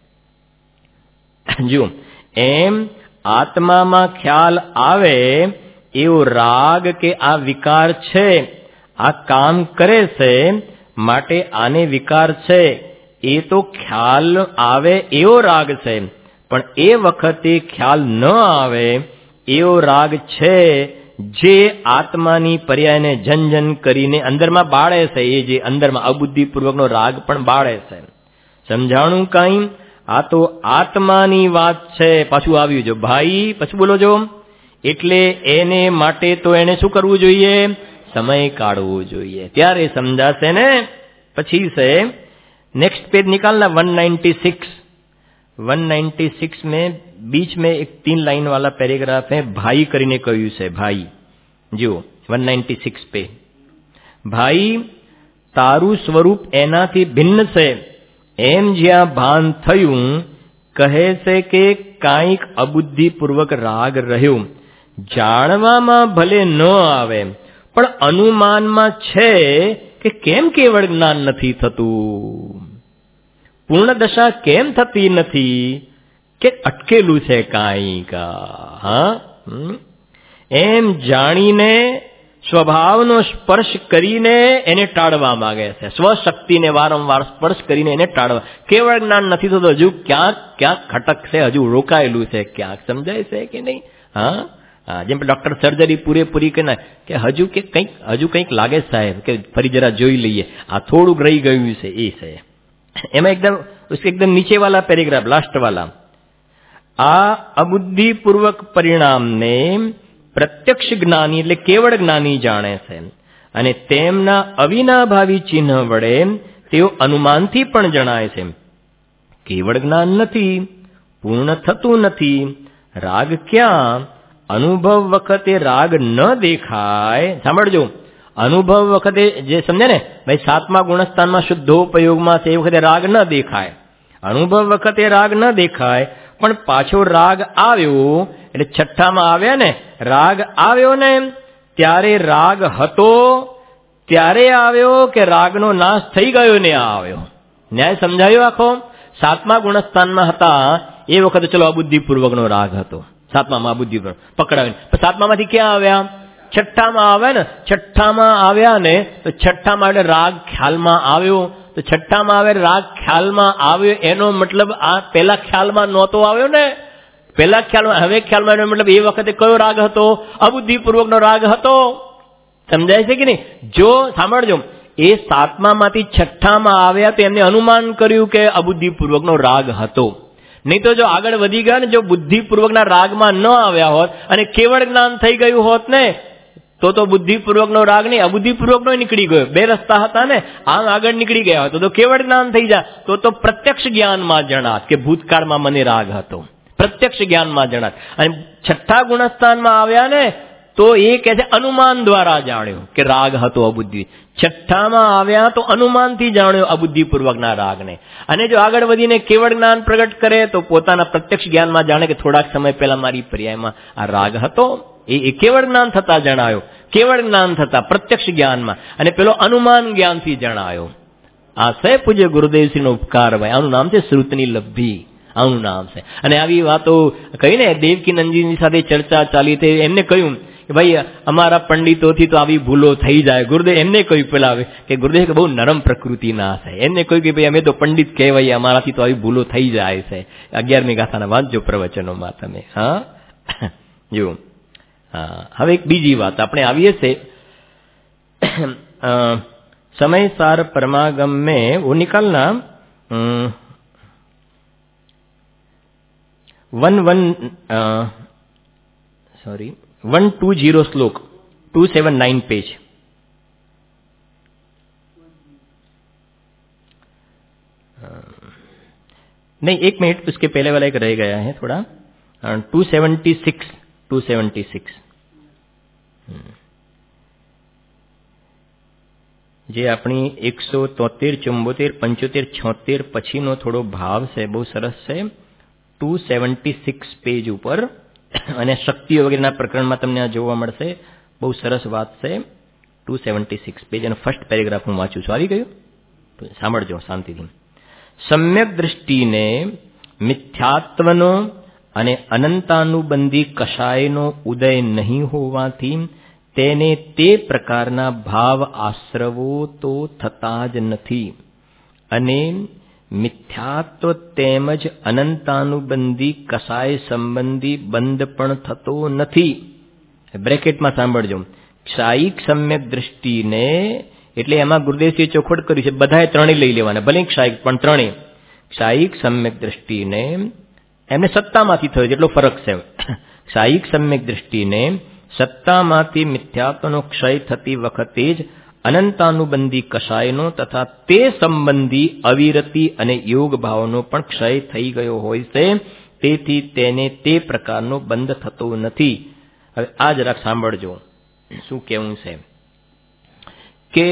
जो एम आत्माમાં ખ્યાલ આવે એવો રાગ કે આ વિકાર છે, આ કામ કરે છે, માટે આને વિકાર છે. એ તો ખ્યાલ આવે એવો રાગ છે, પણ એ વખતે ખ્યાલ ન આવે એવો રાગ છે, જે આત્માની પર્યાયને જન કરીને અંદરમાં બાળે છે. એ જે અંદરમાં અબુદ્ધિપૂર્વકનો રાગ પણ બાળે છે. સમજાણું કઈ? આ તો આત્માની વાત છે. પાછું આવ્યું જો ભાઈ, પછી બોલો છો. એટલે એને માટે તો એને શું કરવું જોઈએ? સમય કાઢવો જોઈએ, ત્યારે સમજાશે ને. પછી છે नेक्स्ट पेज निकालना 196 में बीच में एक 3 लाइन वाला पैराग्राफ है. भाई કરીને કહ્યું છે. ભાઈ જો 196 पे, ભાઈ તારું સ્વરૂપ એનાથી ભિન્ન છે એમ જ્યાં ભાન થયું, કહે છે કે કાંઈક અબુદ્ધિપૂર્વક રાગ રહ્યો. જાણવામાં ભલે ન આવે પણ અનુમાનમાં છે કે કેમ કેવળ જ્ઞાન નથી થતું, પૂર્ણ દશા કેમ થતી નથી, કે અટકેલું છે કાંઈક. એમ જાણીને સ્વભાવનો સ્પર્શ કરીને એને ટાળવા માંગે છે. સ્વશક્તિને વારંવાર સ્પર્શ કરીને એને ટાળવા. કેવળ જ્ઞાન નથી થતું, હજુ ક્યાંક ખટક છે, હજુ રોકાયેલું છે ક્યાંક. સમજાય છે કે નહીં? જેમ ડોક્ટર સર્જરી પૂરેપૂરી કે હજુ કંઈક લાગે સાહેબ કે ફરી જરા જોઈ લઈએ, આ થોડુંક રહી ગયું છે. એ છે એમાં એકદમ નીચે વાલા પેરેગ્રાફ લાસ્ટ વાલા, આ અબુદ્ધિપૂર્વક પરિણામને પ્રત્યક્ષ જ્ઞાની એટલે કેવળ જ્ઞાની જાણે છે, અને તેમના અવિનાભાવી ચિહ્ન વડે તેઓ અનુમાનથી પણ જણાય છે. કેવળ જ્ઞાન નથી, પૂર્ણ થતું નથી. રાગ ક્યાં? અનુભવ વખતે રાગ ન દેખાય. સાંભળજો, અનુભવ વખતે જે સમજે ને ભાઈ, 7મા ગુણસ્થાનમાં શુદ્ધોપયોગમાં છે એ વખતે રાગ ન દેખાય. અનુભવ વખતે રાગ ન દેખાય, પણ પાછો રાગ આવ્યો એટલે છઠ્ઠામાં આવ્યા ને, રાગ આવ્યો ને ત્યારે રાગ હતો ત્યારે આવ્યો કે રાગનો નાશ થઈ ગયો ને આવ્યો? ન્યાય સમજાયો આખો? સાતમા ગુણસ્થાનમાં હતા એ વખતે ચલો અબુદ્ધિપૂર્વકનો રાગ હતો, સાતમામાં અબુદ્ધિપૂર્વક પકડાવીને, સાતમામાંથી ક્યાં આવ્યા? છઠ્ઠામાં આવ્યા ને. છઠ્ઠામાં આવ્યા ને તો છઠ્ઠામાં એટલે રાગ ખ્યાલમાં આવ્યો. તો છઠ્ઠામાં આવે રાગ ખ્યાલમાં આવ્યો એનો મતલબ આ પેલા ખ્યાલમાં નહોતો આવ્યો ને. પેલા ખ્યાલમાં, હવે ખ્યાલમાં એનો મતલબ એ વખતે કયો રાગ હતો? અબુદ્ધિપૂર્વકનો રાગ હતો. સમજાય છે કે નહીં? જો સાંભળજો, એ સાતમામાંથી છઠ્ઠામાં આવ્યા તો એમને અનુમાન કર્યું કે અબુદ્ધિપૂર્વકનો રાગ હતો. નહીં તો જો આગળ વધી ગયા ને, જો બુદ્ધિપૂર્વકના રાગમાં ન આવ્યા હોત અને કેવળ જ્ઞાન થઈ ગયું હોત ને તો બુદ્ધિપૂર્વકનો રાગ નહીં, અબુદ્ધિપૂર્વકનો નીકળી ગયો. બે રસ્તા હતા ને, આમ આગળ નીકળી ગયા હોય તો કેવળ જ્ઞાન થઈ જાય તો પ્રત્યક્ષ જ્ઞાનમાં જણાત કે ભૂતકાળમાં મને રાગ હતો. પ્રત્યક્ષ જ્ઞાનમાં જણાત. અને છઠ્ઠા ગુણસ્થાનમાં આવ્યા ને તો એ કહે છે અનુમાન દ્વારા જાણ્યો કે રાગ હતો અબુદ્ધિ. છઠ્ઠામાં આવ્યા તો અનુમાનથી જાણ્યો અબુદ્ધિપૂર્વકના રાગને. અને જો આગળ વધીને કેવળ જ્ઞાન પ્રગટ કરે તો પોતાના પ્રત્યક્ષ જ્ઞાનમાં જાણે કે થોડાક સમય પહેલા મારી પર્યાયમાં આ રાગ હતો. એ કેવળ જ્ઞાન થતા જણાયો, કેવળ જ્ઞાન થતા પ્રત્યક્ષ જ્ઞાનમાં. અને પેલો અનુમાન જ્ઞાનથી જણાયો. આ છે પૂજ્ય ગુરુદેવશ્રીનો ઉપકાર ભાઈ. આનું નામ છે શ્રુતની લબ્ધિ. આનું નામ છે. અને આવી વાતો કહીને દેવકી નંદજીની સાથે ચર્ચા ચાલી તે એમને કહ્યું કે ભાઈ અમારા પંડિતોથી તો આવી ભૂલો થઈ જાય. ગુરુદેવ એમને કહ્યું પેલા કે ગુરુદેવ કે બહુ નરમ પ્રકૃતિના છે. એમને કહ્યું કે ભાઈ અમે તો પંડિત કહેવાય, અમારાથી તો આવી ભૂલો થઈ જાય છે. 11મી ગાથાના વાંચજો પ્રવચનોમાં તમે. હા જો હવે એક બીજી વાત આપણે આવીએ છે. સમય સાર પરમાગમ में वो निकालना 120 श्लोक 279 पेज. नहीं एक मिनट, उसके पहले वाला एक रह गया है थोड़ा. 276 જે આપણી 173, 74, 75, 76 પછીનો થોડો ભાવ છે, બહુ સરસ છે. 276 પેજ ઉપર અને શક્તિઓ વગેરેના પ્રકરણમાં તમને આ જોવા મળશે. બહુ સરસ વાત છે. 276 પેજ અને ફર્સ્ટ પેરેગ્રાફ હું વાંચું છું. આવી ગયું? સાંભળજો શાંતિથી. સમ્યક દૃષ્ટિને મિથ્યાત્વનો અને અનંતાનુબંધી કષાયનો ઉદય નહીં હોવાથી તેને તે પ્રકારના ભાવ આશ્રવો તો થતા જ નથી. અને મિથ્યાત્વ તેમજ અનંતાનુબંધી કષાય સંબંધી બંધ પણ થતો નથી. બ્રેકેટમાં સાંભળજો. ક્ષાયિક સમ્યક દૃષ્ટિને એટલે એમાં ગુરુદેવજીએ ચોખવટ કરી છે, બધાએ ત્રણેય લઈ લેવાના, ભલે ક્ષાયિક પણ ત્રણેય. ક્ષાયિક સમ્યક દૃષ્ટિને એમને સત્તામાંથી થયો જેટલો ફરક છે. ક્ષાયિક સમ્યક દૃષ્ટિને સત્તામાંથી મિથ્યાત્વનો ક્ષય થતી વખતે જ અનંતાનુબંધી કષાયનો તથા તે સંબંધી અવિરતિ અને યોગ ભાવનો પણ ક્ષય થઈ ગયો હોય છે. તેથી તેને તે પ્રકારનો બંધ થતો નથી. હવે આ જરાક સાંભળજો શું કહેવું છે કે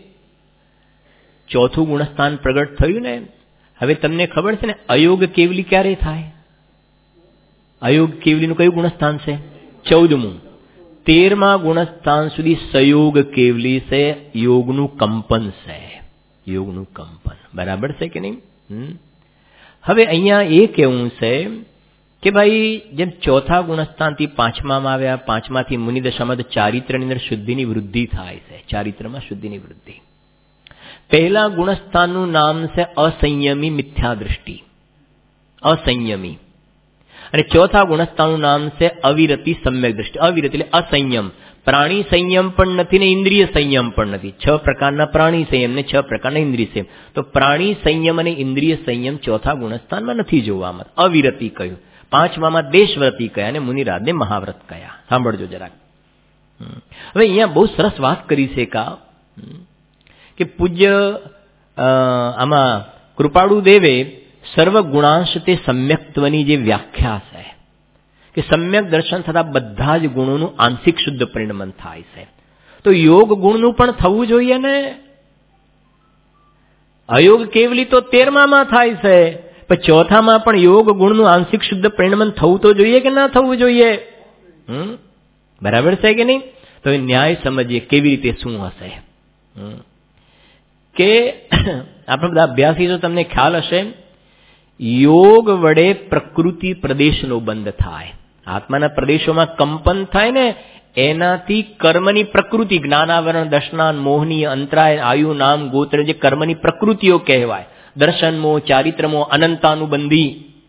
ચોથું ગુણસ્થાન પ્રગટ થયું ને, હવે તમને ખબર છે ને અયોગ કેવલી ક્યારે થાય? અયોગ કેવલીનું કયું ગુણસ્થાન છે? 14મું. 13મા ગુણસ્થાન સુધી સયોગ કેવલી છે, યોગનું કંપન છે. યોગનું કંપન બરાબર છે કે નહીં? હવે અહીંયા એ કહેવું છે કે ભાઈ જેમ ચોથા ગુણસ્થાનથી પાંચમામાં આવ્યા, પાંચમાંથી મુનિદશામાં તો ચારિત્રની અંદર શુદ્ધિની વૃદ્ધિ થાય છે. ચારિત્રમાં શુદ્ધિની વૃદ્ધિ. પહેલા ગુણસ્થાનનું નામ છે અસંયમી મિથ્યા દૃષ્ટિ, અસંયમી. અને ચોથા ગુણસ્થાનનું નામ છે અવિરતિ સમ્યક દૃષ્ટિ. અવિરતિ એટલે અસંયમ. પ્રાણી સંયમ પણ નથી ને ઇન્દ્રિય સંયમ પણ નથી. 6 પ્રકારના પ્રાણી સંયમ ને 6 પ્રકારના ઇન્દ્રિય સંયમ. તો પ્રાણી સંયમ અને ઇન્દ્રિય સંયમ ચોથા ગુણસ્થાનમાં નથી જોવામાં. અવિરતિ કહ્યું. પાંચમામાં દેશવ્રતિ કયા અને મુનિરાજને મહાવ્રત કયા. સાંભળજો જરાક. હવે અહીંયા બહુ સરસ વાત કરી છે કે પૂજ્ય આમાં કૃપાળુ દેવે સર્વગુણાંશ તે સમ્યક્ત્વની જે વ્યાખ્યા છે કે સમ્યક દર્શન થતા બધા જ ગુણોનું આંશિક શુદ્ધ પરિણમન થાય છે. તો યોગ ગુણનું પણ થવું જોઈએ ને. અયોગ કેવલી તો 13માં થાય છે, પણ ચોથામાં પણ યોગ ગુણનું આંશિક શુદ્ધ પરિણમન થવું તો જોઈએ કે ના થવું જોઈએ? બરાબર છે કે નહીં? તો એ ન્યાય સમજીએ કેવી રીતે શું હશે. કે આપણે બધા અભ્યાસી તો તમને ખ્યાલ હશે, યોગ વડે પ્રકૃતિ પ્રદેશનો બંધ થાય. આત્માના પ્રદેશોમાં કંપન થાય ને, એનાથી કર્મની પ્રકૃતિ, જ્ઞાનાવરણ, દર્શનાન, મોહનીય, અંતરાય, આયુ, નામ, ગોત્ર, જે કર્મની પ્રકૃતિઓ કહેવાય, દર્શનમો, ચારિત્રમો, અનંતાનુબંધી,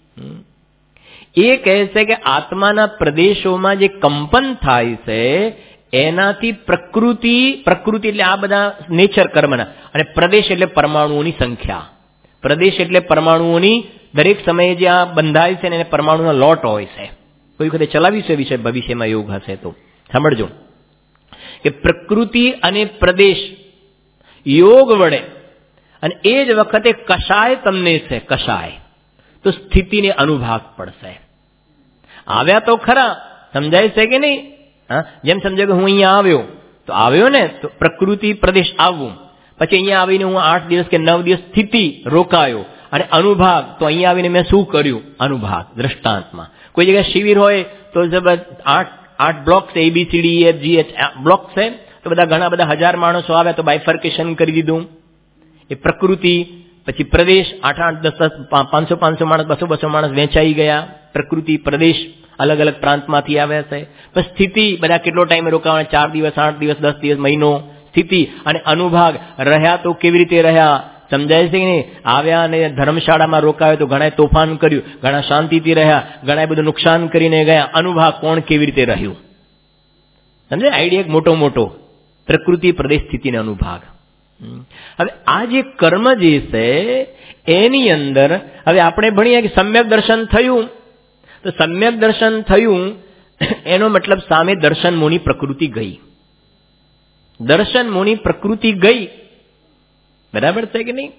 એ કહે છે કે આત્માના પ્રદેશોમાં જે કંપન થાય છે એનાથી પ્રકૃતિ એટલે આ બધા નેચર કર્મના, અને પ્રદેશ એટલે પરમાણુઓની સંખ્યા. પ્રદેશ એટલે પરમાણુઓની દરેક સમયે જે આ બંધાય છે ને એને પરમાણુના લોટ હોય છે. કોઈ વખતે ચલાવીશું એ વિષય, ભવિષ્યમાં યોગ હશે તો સાંભળજો કે પ્રકૃતિ અને પ્રદેશ યોગ વડે, અને એ જ વખતે કશાય તમને છે, કશાય તો સ્થિતિને અનુભાગ પડશે. આવ્યા તો ખરા, સમજાય છે કે નહીં? જેમ સમજો કે હું અહીંયા આવ્યો ને, તો પ્રકૃતિ પ્રદેશ આવવું, પછી અહીંયા આવીને હું 8 દિવસ કે 9 દિવસ સ્થિતિ રોકાયો, અને અનુભાગ તો અહીંયા આવીને મેં શું કર્યું? અનુભાગ. દ્રષ્ટાંતમાં કોઈ જગ્યાએ શિબિર હોય તો 8 બ્લોક છે, ABCD EFG બ્લોક છે, તો ઘણા બધા 1000 માણસો આવ્યા તો બાયફર્કેશન કરી દીધું. એ પ્રકૃતિ. પછી પ્રદેશ 8-8, 10-10, 500 માણસ, 200 માણસ વહેંચાઈ ગયા. પ્રકૃતિ પ્રદેશ અલગ અલગ પ્રાંતમાંથી આવ્યા છે. પછી સ્થિતિ, બધા કેટલો ટાઈમ રોકાવાના? 4 દિવસ, 8 દિવસ, 10 દિવસ, મહિનો. સ્થિતિ અને અનુભાગ. રહ્યા તો કેવી રીતે રહ્યા? સમજાય છે કે નહીં? આવ્યા અને ધર્મશાળામાં રોકાયો તો ઘણા તોફાન કર્યું, ઘણા શાંતિથી રહ્યા, ઘણા બધું નુકસાન કરીને ગયા. અનુભાગ કોણ કેવી રીતે રહ્યું? સમજે આઈડિયા મોટો પ્રકૃતિ પ્રદેશ સ્થિતિને અનુભાગ. હવે આ જે કર્મ જે છે એની અંદર હવે આપણે ભણીએ કે સમ્યક દર્શન થયું, તો સમ્યક દર્શન થયું એનો મતલબ સામે દર્શન મોની પ્રકૃતિ ગઈ. દર્શન મોની પ્રકૃતિ ગઈ, બરાબર છે કે નહીં?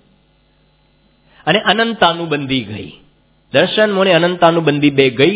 અને અનંતાનુબંધી ગઈ. દર્શન મોને અનંતાનુબંધી બે ગઈ.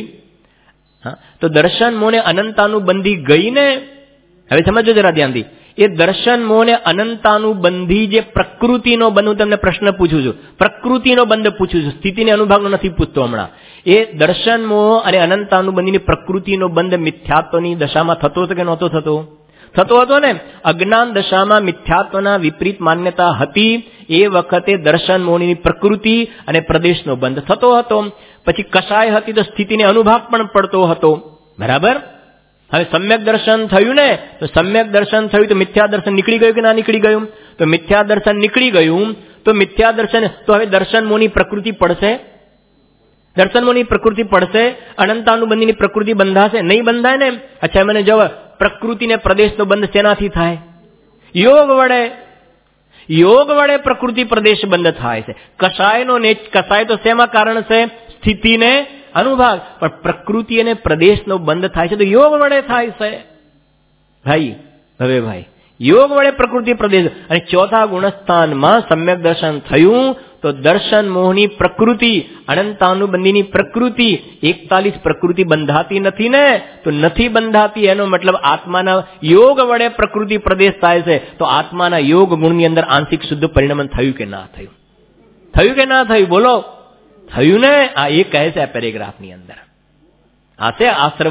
તો દર્શન મોને અનંતાનુબંધી ગઈ ને, હવે સમજો જરા ધ્યાનથી. એ દર્શન મોને અનંતાનુબંધી જે પ્રકૃતિનો બંધ, હું તમને પ્રશ્ન પૂછું છું, પ્રકૃતિનો બંધ પૂછું છું, સ્થિતિને અનુભાગનો નથી પૂછતો હમણાં. એ દર્શન મોહ અને અનંતાનુબંધીની પ્રકૃતિનો બંધ મિથ્યાત્વની દશામાં થતો હતો કે નહોતો થતો? થતો હતો ને. અજ્ઞાન દશામાં મિથ્યાત્વના વિપરીત માન્યતા હતી, એ વખતે દર્શન મોહની પ્રકૃતિ અને પ્રદેશનો બંધ થતો હતો. પછી કશાય હતી તો સ્થિતિને અનુભાગ પણ પડતો હતો. બરાબર? હવે સમ્યક દર્શન થયું ને, તો સમ્યક દર્શન થયું તો મિથ્યા દર્શન નીકળી ગયું કે ના નીકળી ગયું? તો મિથ્યા દર્શન નીકળી ગયું, તો મિથ્યા દર્શન, તો હવે દર્શન મોની પ્રકૃતિ પડશે? દર્શન મોની પ્રકૃતિ પડશે? અનંતાનુબંધીની પ્રકૃતિ બંધાશે? નહીં બંધાય ને. અચ્છા, મને જવાબ, પ્રકૃતિને પ્રદેશનો બંધ શેનાથી થાય? યોગ વડે. યોગ વડે પ્રકૃતિ પ્રદેશ બંધ થાય છે. કશાય તો શેમાં કારણ છે? સ્થિતિને અનુભાગ. પણ પ્રકૃતિ અને પ્રદેશનો બંધ થાય છે તો યોગ વડે થાય છે ભાઈ. હવે ભાઈ, યોગ વડે પ્રકૃતિ પ્રદેશ. અને ચોથા ગુણસ્થાનમાં સમ્યક દર્શન થયું તો દર્શન મોહની પ્રકૃતિ, અનંતાનુબંધીની પ્રકૃતિ, 41 પ્રકૃતિ બંધાતી નથી ને. તો નથી બંધાતી એનો મતલબ આત્માના યોગ વડે પ્રકૃતિ પ્રદેશ થાય છે. તો આત્માના યોગ ગુણની અંદર આંશિક શુદ્ધ પરિણમન થયું કે ના થયું? થયું કે ના થયું? બોલો. થયું ને. આ એ કહે છે આ પેરેગ્રાફની અંદર. આ છે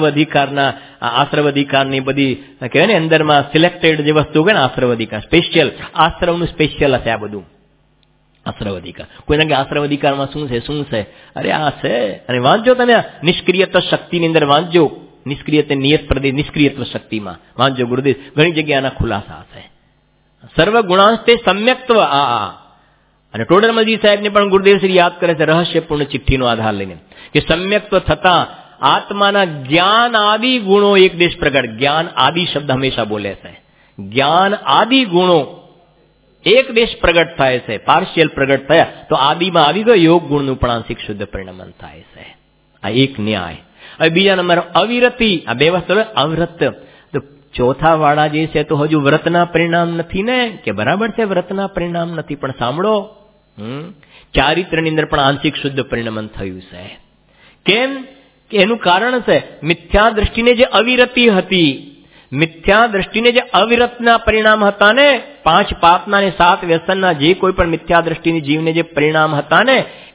આશ્રવ અધિકારની બધી કહેવાય ને અંદરમાં સિલેક્ટેડ જે વસ્તુ કે ને આશ્રવ અધિકાર, સ્પેશિયલ આશ્રવનું સ્પેશિયલ હશે આ બધું. આશ્રવ અધિકાર. કોઈને કે આશ્રવ અધિકારમાં શું છે? અરે આ છે. અને વાંચજો તમે, નિષ્ક્રિયત્વ શક્તિની અંદર વાંચજો, નિષ્ક્રિયત્વ શક્તિમાં વાંચજો ગુરુદેવ, ઘણી જગ્યાના ખુલાસા છે. સર્વ ગુણાંશ તે સમ્યક્ત્વ. અને ટોડરમલજી સાહેબને પણ ગુરુદેવ શ્રી યાદ કરે છે રહસ્યપૂર્ણ ચિઠ્ઠીનો આધાર લઈને, કે સમ્યક્ત્વ થતા આત્માના જ્ઞાન આદિ ગુણો એક દેશ પ્રગટ. જ્ઞાન આદિ શબ્દ હંમેશા બોલે છે. જ્ઞાન આદિ ગુણો એક દેશ પ્રગટ થાય છે. પાર્શિયલ પ્રગટ થયા તો આદિમાં આવી ગયો યોગ ગુણનું પણ આંશિક શુદ્ધ પરિણમન થાય છે. આ એક ન્યાય. હવે બીજા નંબર અવિરતિ. આ બે વસ્તુ. અવ્રત તો ચોથા વાળા જે છે તો હજુ વ્રતના પરિણામ નથી ને, કે બરાબર છે વ્રતના પરિણામ નથી, પણ સાંભળો, ચારિત્રની અંદર પણ આંશિક શુદ્ધ પરિણમન થયું છે. કેમ? કે એનું કારણ છે મિથ્યા દ્રષ્ટિને જે અવિરતિ હતી, મિથ્યા દ્રષ્ટિને જે અવિરતના પરિણામ હતા ને, 5 પાપના અને 7 વ્યસનના જે કોઈ પણ મિથ્યા દ્રષ્ટિની જીવને જે પરિણામ હતા ને,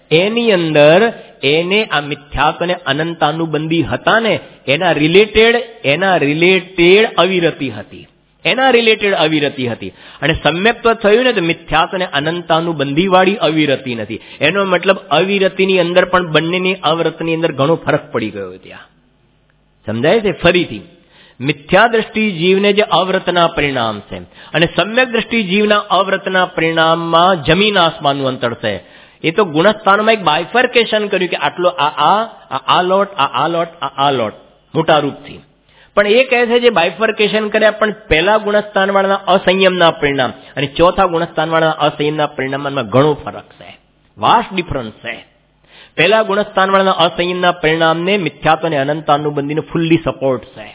એની અંદર એને આ મિથ્યાત્વ અને અનંતાનુબંધી હતા ને એના રિલેટેડ અવિરતિ હતી. એના રિલેટેડ અવિરતિ હતી. અને સમ્યક્ત્વ થયું ને તો મિથ્યાત્વ અને અનંતાનુબંધી વાળી અવિરતિ નથી. એનો મતલબ અવિરતિની અંદર પણ બંનેની અવ્રતની અંદર ઘણો ફરક પડી ગયો ત્યાં. સમજાય છે? ફરીથી મિથ્યા દ્રષ્ટિ જીવને જે અવ્રતના પરિણામ છે અને સમ્યક દ્રષ્ટિ જીવના અવ્રતના પરિણામમાં જમીન આસમાનનું અંતર છે. એ તો ગુણસ્થાનમાં એક બાયફર્કેશન કર્યું કે આટલો આ લોટ મોટા રૂપથી. પણ એ કહે છે જે બાયફર્કેશન કર્યા પણ પહેલા ગુણસ્થાન વાળાના અસંયમના પરિણામ અને ચોથા ગુણસ્થાન વાળાના અસંયમના પરિણામમાં ઘણો ફરક છે, વાસ્ટ ડિફરન્સ છે. પહેલા ગુણસ્થાન વાળાના અસંયમના પરિણામને મિથ્યાત્વ અને અનંતાનુબંધીનો ફુલ્લી સપોર્ટ છે.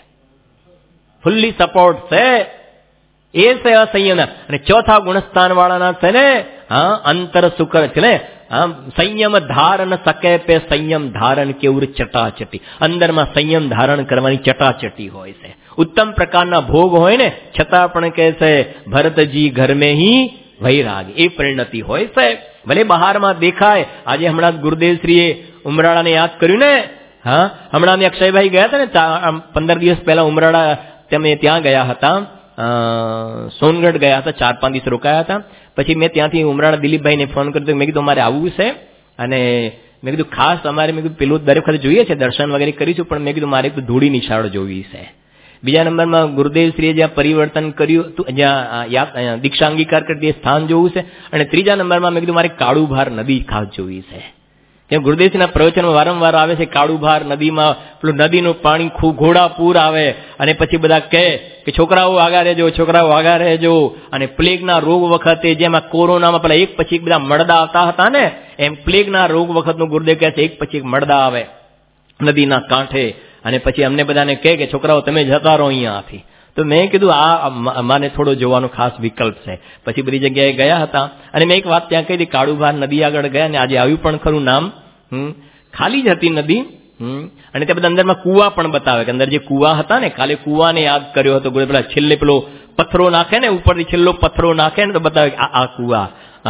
એ છે અસંયમના. અને ચોથા ગુણસ્થાન વાળાના છે ને અંતર સુકર છે ને સંયમ ધારણ શકે પે સંયમ ધારણ કેવું ચટાચટી. અંદરમાં સંયમ ધારણ કરવાની ચટાચટી હોય છે. ઉત્તમ પ્રકારના ભોગ હોય ને છતાં પણ કહે છે ભરતજી ઘર મેં હી વૈરાગ, એ પરિણતિ હોય છે. ભલે બહારમાં દેખાય. આજે હમણાં ગુરુદેવશ્રીએ ઉમરાળાને યાદ કર્યું ને. હમણાં અક્ષયભાઈ ગયા હતા ને 15 દિવસ પહેલા ઉમરાળા તમે ત્યાં ગયા હતા, સોનગઢ ગયા હતા, 4-5 દિવસ રોકાયા હતા. પછી મેં ત્યાંથી ઉમરાળા દિલીપભાઈને ફોન કર્યો. મેં કીધું અમારે આવવું છે અને મેં કીધું ખાસ અમારે મેં કીધું પેલું દરેક વખતે જોઈએ છે, દર્શન વગેરે કરીશું, પણ મેં કીધું મારે ધૂળી નિશાળ જોવી છે. બીજા નંબરમાં ગુરુદેવશ્રીએ જ્યાં પરિવર્તન કર્યું હતું, જ્યાં દીક્ષા અંગીકાર કરતી સ્થાન જોવું છે. અને ત્રીજા નંબરમાં મેં કીધું મારે કાળુભાર નદી ખાસ જોવી છે. કેમ ગુરુદેવશ્રીના પ્રવચનમાં વારંવાર આવે છે કાળુભાર નદીમાં પેલું નદીનું પાણી ઘોડા પૂર આવે અને પછી બધા કહે કે છોકરાઓ આગા રહેજો. અને પ્લેગના રોગ વખતે જેમાં કોરોનામાં પેલા એક પછી એક બધા મળદા આવતા હતા ને, એમ પ્લેગના રોગ વખતનું ગુરુદેવ કહે છે એક પછી એક મળદા આવે નદીના કાંઠે. અને પછી અમને બધાને કહે કે છોકરાઓ તમે જતા રહો અહીંયાથી. તો મેં કીધું આ માને થોડો જોવાનો ખાસ વિકલ્પ છે. પછી બધી જગ્યાએ ગયા હતા અને મેં એક વાત ત્યાં કહી હતી, કાળુભાર નદી આગળ ગયા ને આજે આવ્યું પણ ખરું નામ, ખાલી જ હતી નદી. અને ત્યાં બધા અંદરમાં કુવા પણ બતાવે કે અંદર જે કુવા હતા ને, કાલે કુવાને યાદ કર્યો હતો. પેલા છેલ્લે પેલો પથ્થરો નાખે ને, ઉપરથી છેલ્લો પથ્થરો નાખે ને તો બતાવે કે આ કુવા.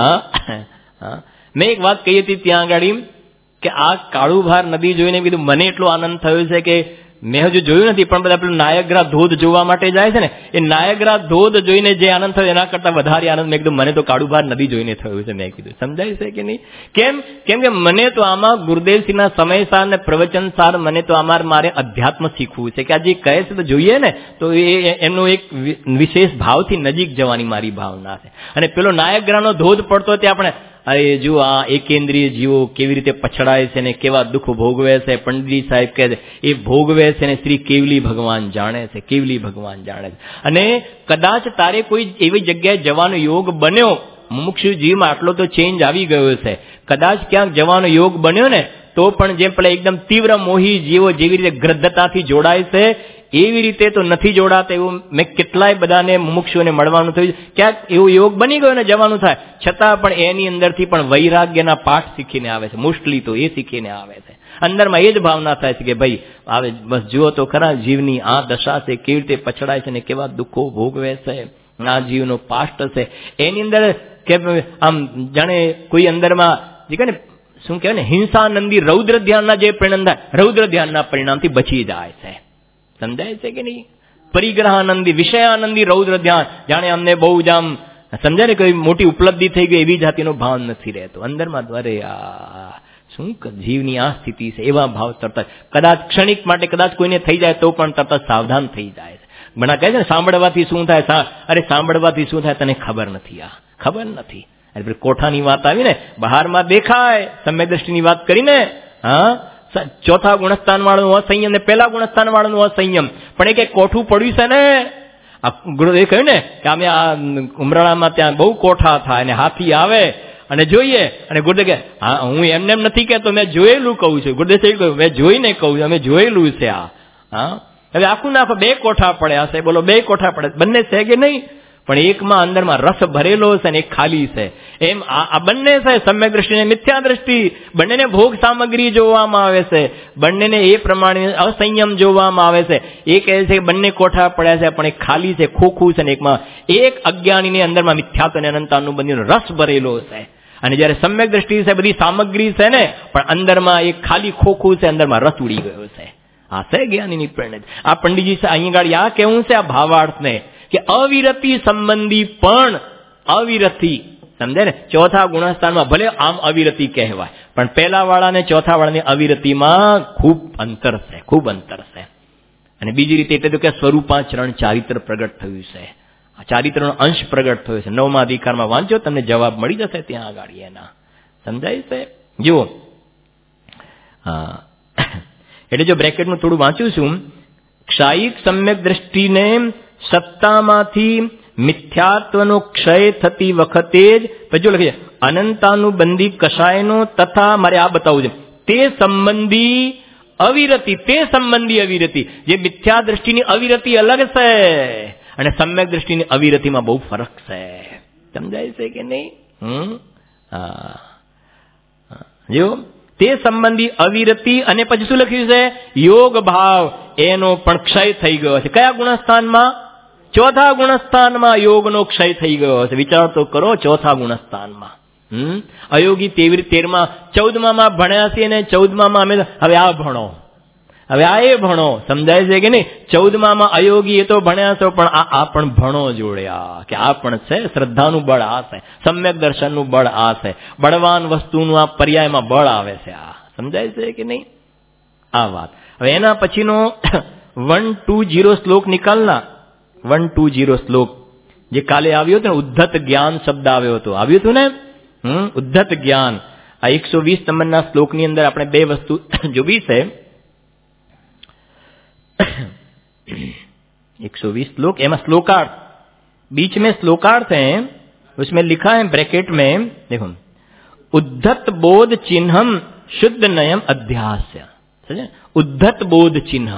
મેં એક વાત કહી હતી ત્યાં આગળ કે આ કાળુભાર નદી જોઈને કીધું મને એટલો આનંદ થયો છે કે મેં હજુ જોયું નથી, પણ બધા પેલું નાયગ્રા ધોધ જોવા માટે જાય છે ને, એ નાયગ્રા ધોધ જોઈને જે આનંદ થયો એના કરતા વધારે આનંદ મેં કીધું મને તો કાળુભાર નદી જોઈને થયું છે. મેં કીધું સમજાય છે કે નહીં? કેમ કે મને તો આમાં ગુરુદેવસિંહના સમયસાર ને પ્રવચનસાર મને તો મારે અધ્યાત્મ શીખવું છે કે આ જે કહે છે તો જોઈએ ને, તો એમનો એક વિશેષ ભાવથી નજીક જવાની મારી ભાવના છે. અને પેલો નાયગ્રાનો ધોધ પડતો ત્યાં આપણે અરે જો આ એકેન્દ્રિય જીવો કેવી રીતે પછડાય છે ને કેવા દુઃખ ભોગવે છે. પંડિત સાહેબ કહે છે એ ભોગવે છે ને શ્રી કેવલી ભગવાન જાણે છે, કેવલી ભગવાન જાણે છે. અને કદાચ તારે કોઈ એવી જગ્યાએ જવાનો યોગ બન્યો, મુમુક્ષુ જીવમાં આટલો તો ચેન્જ આવી ગયો છે, કદાચ ક્યાંક જવાનો યોગ બન્યો ને તો પણ જેમ પેલા એકદમ તીવ્ર મોહી જીવો જેવી રીતે ગ્રદ્ધતાથી જોડાય છે એવી રીતે તો નથી જોડાતા. એવું મેં કેટલાય બધાને મુમુક્ષુઓને મળવાનું થયું, ક્યાંક એવો યોગ બની ગયો ને જવાનું થાય, છતાં પણ એની અંદરથી પણ વૈરાગ્યના પાઠ શીખીને આવે છે. મોસ્ટલી તો એ શીખીને આવે છે. અંદરમાં એ જ ભાવના થાય છે કે ભાઈ આવે બસ જુઓ તો ખરા જીવની આ દશા છે, કેવી રીતે પછડાય છે ને કેવા દુઃખો ભોગવે છે, આ જીવનો પાસ્ટ છે. એની અંદર કે આમ જાણે કોઈ અંદરમાં જે કહે ને શું કહેવાય ને હિંસાનંદી રૌદ્ર ધ્યાનના જે પરિણામ થાય, રૌદ્ર ધ્યાનના પરિણામથી બચી જાય છે. સમજાય છે કે નહીં? પરિગ્રહાનંદી વિષયાનંદી રૌદ્ર ધ્યાન, જાણે અમને બહુ જ આમ સમજાય ને કોઈ મોટી ઉપલબ્ધિ થઈ ગઈ એવી જાતિનો ભાવ નથી રહેતો અંદરમાં. અરે આ શું જીવની આ સ્થિતિ છે, એવા ભાવ તરત કદાચ ક્ષણિક માટે કદાચ કોઈને થઈ જાય તો પણ તરત સાવધાન થઈ જાય છે. ઘણા કહે છે ને સાંભળવાથી શું થાય, અરે સાંભળવાથી શું થાય તને ખબર નથી, આ ખબર નથી. અરે કોઠાની વાત આવી ને, બહારમાં દેખાય સમ્યક દ્રષ્ટિની વાત કરીને, ચોથા ગુણસ્થાન વાળું અસંયમ ને પહેલા ગુણસ્થાન વાળું અસંયમ, પણ એ કઈ કોઠું પડ્યું છે ને. ગુરુદેવે કહ્યું ને કે અમે આ ઉમરાળામાં ત્યાં બહુ કોઠા થાય અને હાથી આવે અને જોઈએ, અને ગુરુદેવ કે હા હું એમને એમ નથી કહેતો, મેં જોયેલું કહું છું. ગુરુદેવ કહ્યું મેં જોઈને કહું છું, અમે જોયેલું છે આ. હવે આખું ના 2 કોઠા પડ્યા છે, બોલો 2 કોઠા પડે, બંને છે કે નહીં? પણ એકમાં અંદરમાં રસ ભરેલો છે ને એક ખાલી છે. એમ આ બંને છે, સમ્યક દ્રષ્ટિ ને મિથ્યા દ્રષ્ટિ, બંનેને ભોગ સામગ્રી જોવામાં આવે છે, બંનેને એ પ્રમાણે અસંયમ જોવામાં આવે છે. એ કહે છે કે બંને કોઠા પડ્યા છે પણ એક ખાલી છે, ખોખું છે ને એકમાં એક અજ્ઞાનીની અંદરમાં મિથ્યાત્વ અને અનંત અનુબંધીનો રસ ભરેલો છે. અને જયારે સમ્યક દ્રષ્ટિ છે બધી સામગ્રી છે ને, પણ અંદરમાં એક ખાલી ખોખું છે, અંદરમાં રસ ઉડી ગયો છે. આ છે જ્ઞાનીની પરિણતિ. આ પંડિતજી છે અહીં ગાડી આ કેવું છે આ ભાવાર્થને કે અવિરતિ સંબંધી પણ અવિરતિ, સમજે ને, ચોથા ગુણસ્થાનમાં ભલે આમ અવિરતિ કહેવાય, પણ પહેલા વાળાને ચોથા વાળાની અવિરતિમાં ખૂબ અંતર છે, ખૂબ અંતર છે. અને બીજી રીતે એટલે તો કે સ્વરૂપાચરણ ચારિત્ર પ્રગટ થયું છે. આ ચારિત્રનો અંશ પ્રગટ થયો છે. 9મા અધિકારમાં વાંચો, તમને જવાબ મળી જશે ત્યાં આગળ એના. સમજાય છે? જુઓ, એટલે જો બ્રેકેટનું થોડું વાંચું છું, ક્ષાયિક સમ્યક દ્રષ્ટિને સત્તામાંથી મિથ્યાત્વનો ક્ષય થતી વખતે જ પછી જો લખીએ અનંતાનુબંધી કષાયનો તથા, મારે આ બતાવવું છે, તે સંબંધી અવિરતિ, તે સંબંધી અવિરતિ, જે મિથ્યા દ્રષ્ટિની અવિરતિ અલગ છે અને સમ્યક દ્રષ્ટિની અવિરતિમાં બહુ ફરક છે. સમજાય છે કે નહીં? જો તે સંબંધી અવિરતિ, અને પછી શું લખ્યું છે? યોગ ભાવ એનો પણ ક્ષય થઈ ગયો છે. કયા ગુણસ્થાનમાં? ચોથા ગુણસ્થાનમાં યોગનો ક્ષય થઈ ગયો છે. વિચાર તો કરો, ચોથા ગુણસ્થાનમાં. અયોગી 13માં 14માં ભણ્યા છીએ ને 14માં અમે હવે આ ભણો, હવે આ એ ભણો. સમજાય છે કે નહીં? 14માં અયોગી એ તો ભણ્યા છો, પણ આ પણ ભણો જોડ્યા કે આ પણ છે. શ્રદ્ધાનું બળ આ છે, સમ્યક દર્શનનું બળ આ છે, બળવાન વસ્તુનું આ પર્યાયમાં બળ આવે છે. આ સમજાય છે કે નહીં? આ વાત. હવે એના પછીનો 120 શ્લોક નિકાલના. 120 શ્લોક જે કાલે આવ્યો હતો ને, ઉદ્ધત જ્ઞાન શબ્દ આવ્યો હતો, આવ્યું હતું ને, ઉદ્ધત જ્ઞાન. આ 120 નંબરના શ્લોકની અંદર આપણે બે વસ્તુ જોવી છે. 120 श्लोक, एमा श्लोकार्थ, बीच में श्लोकार्थ है, उसमें लिखा है ब्रैकेट में, देखो, उद्धत बोध चिन्हम शुद्ध नयम अध्यास्य. समझे? उद्धत बोध चिन्ह,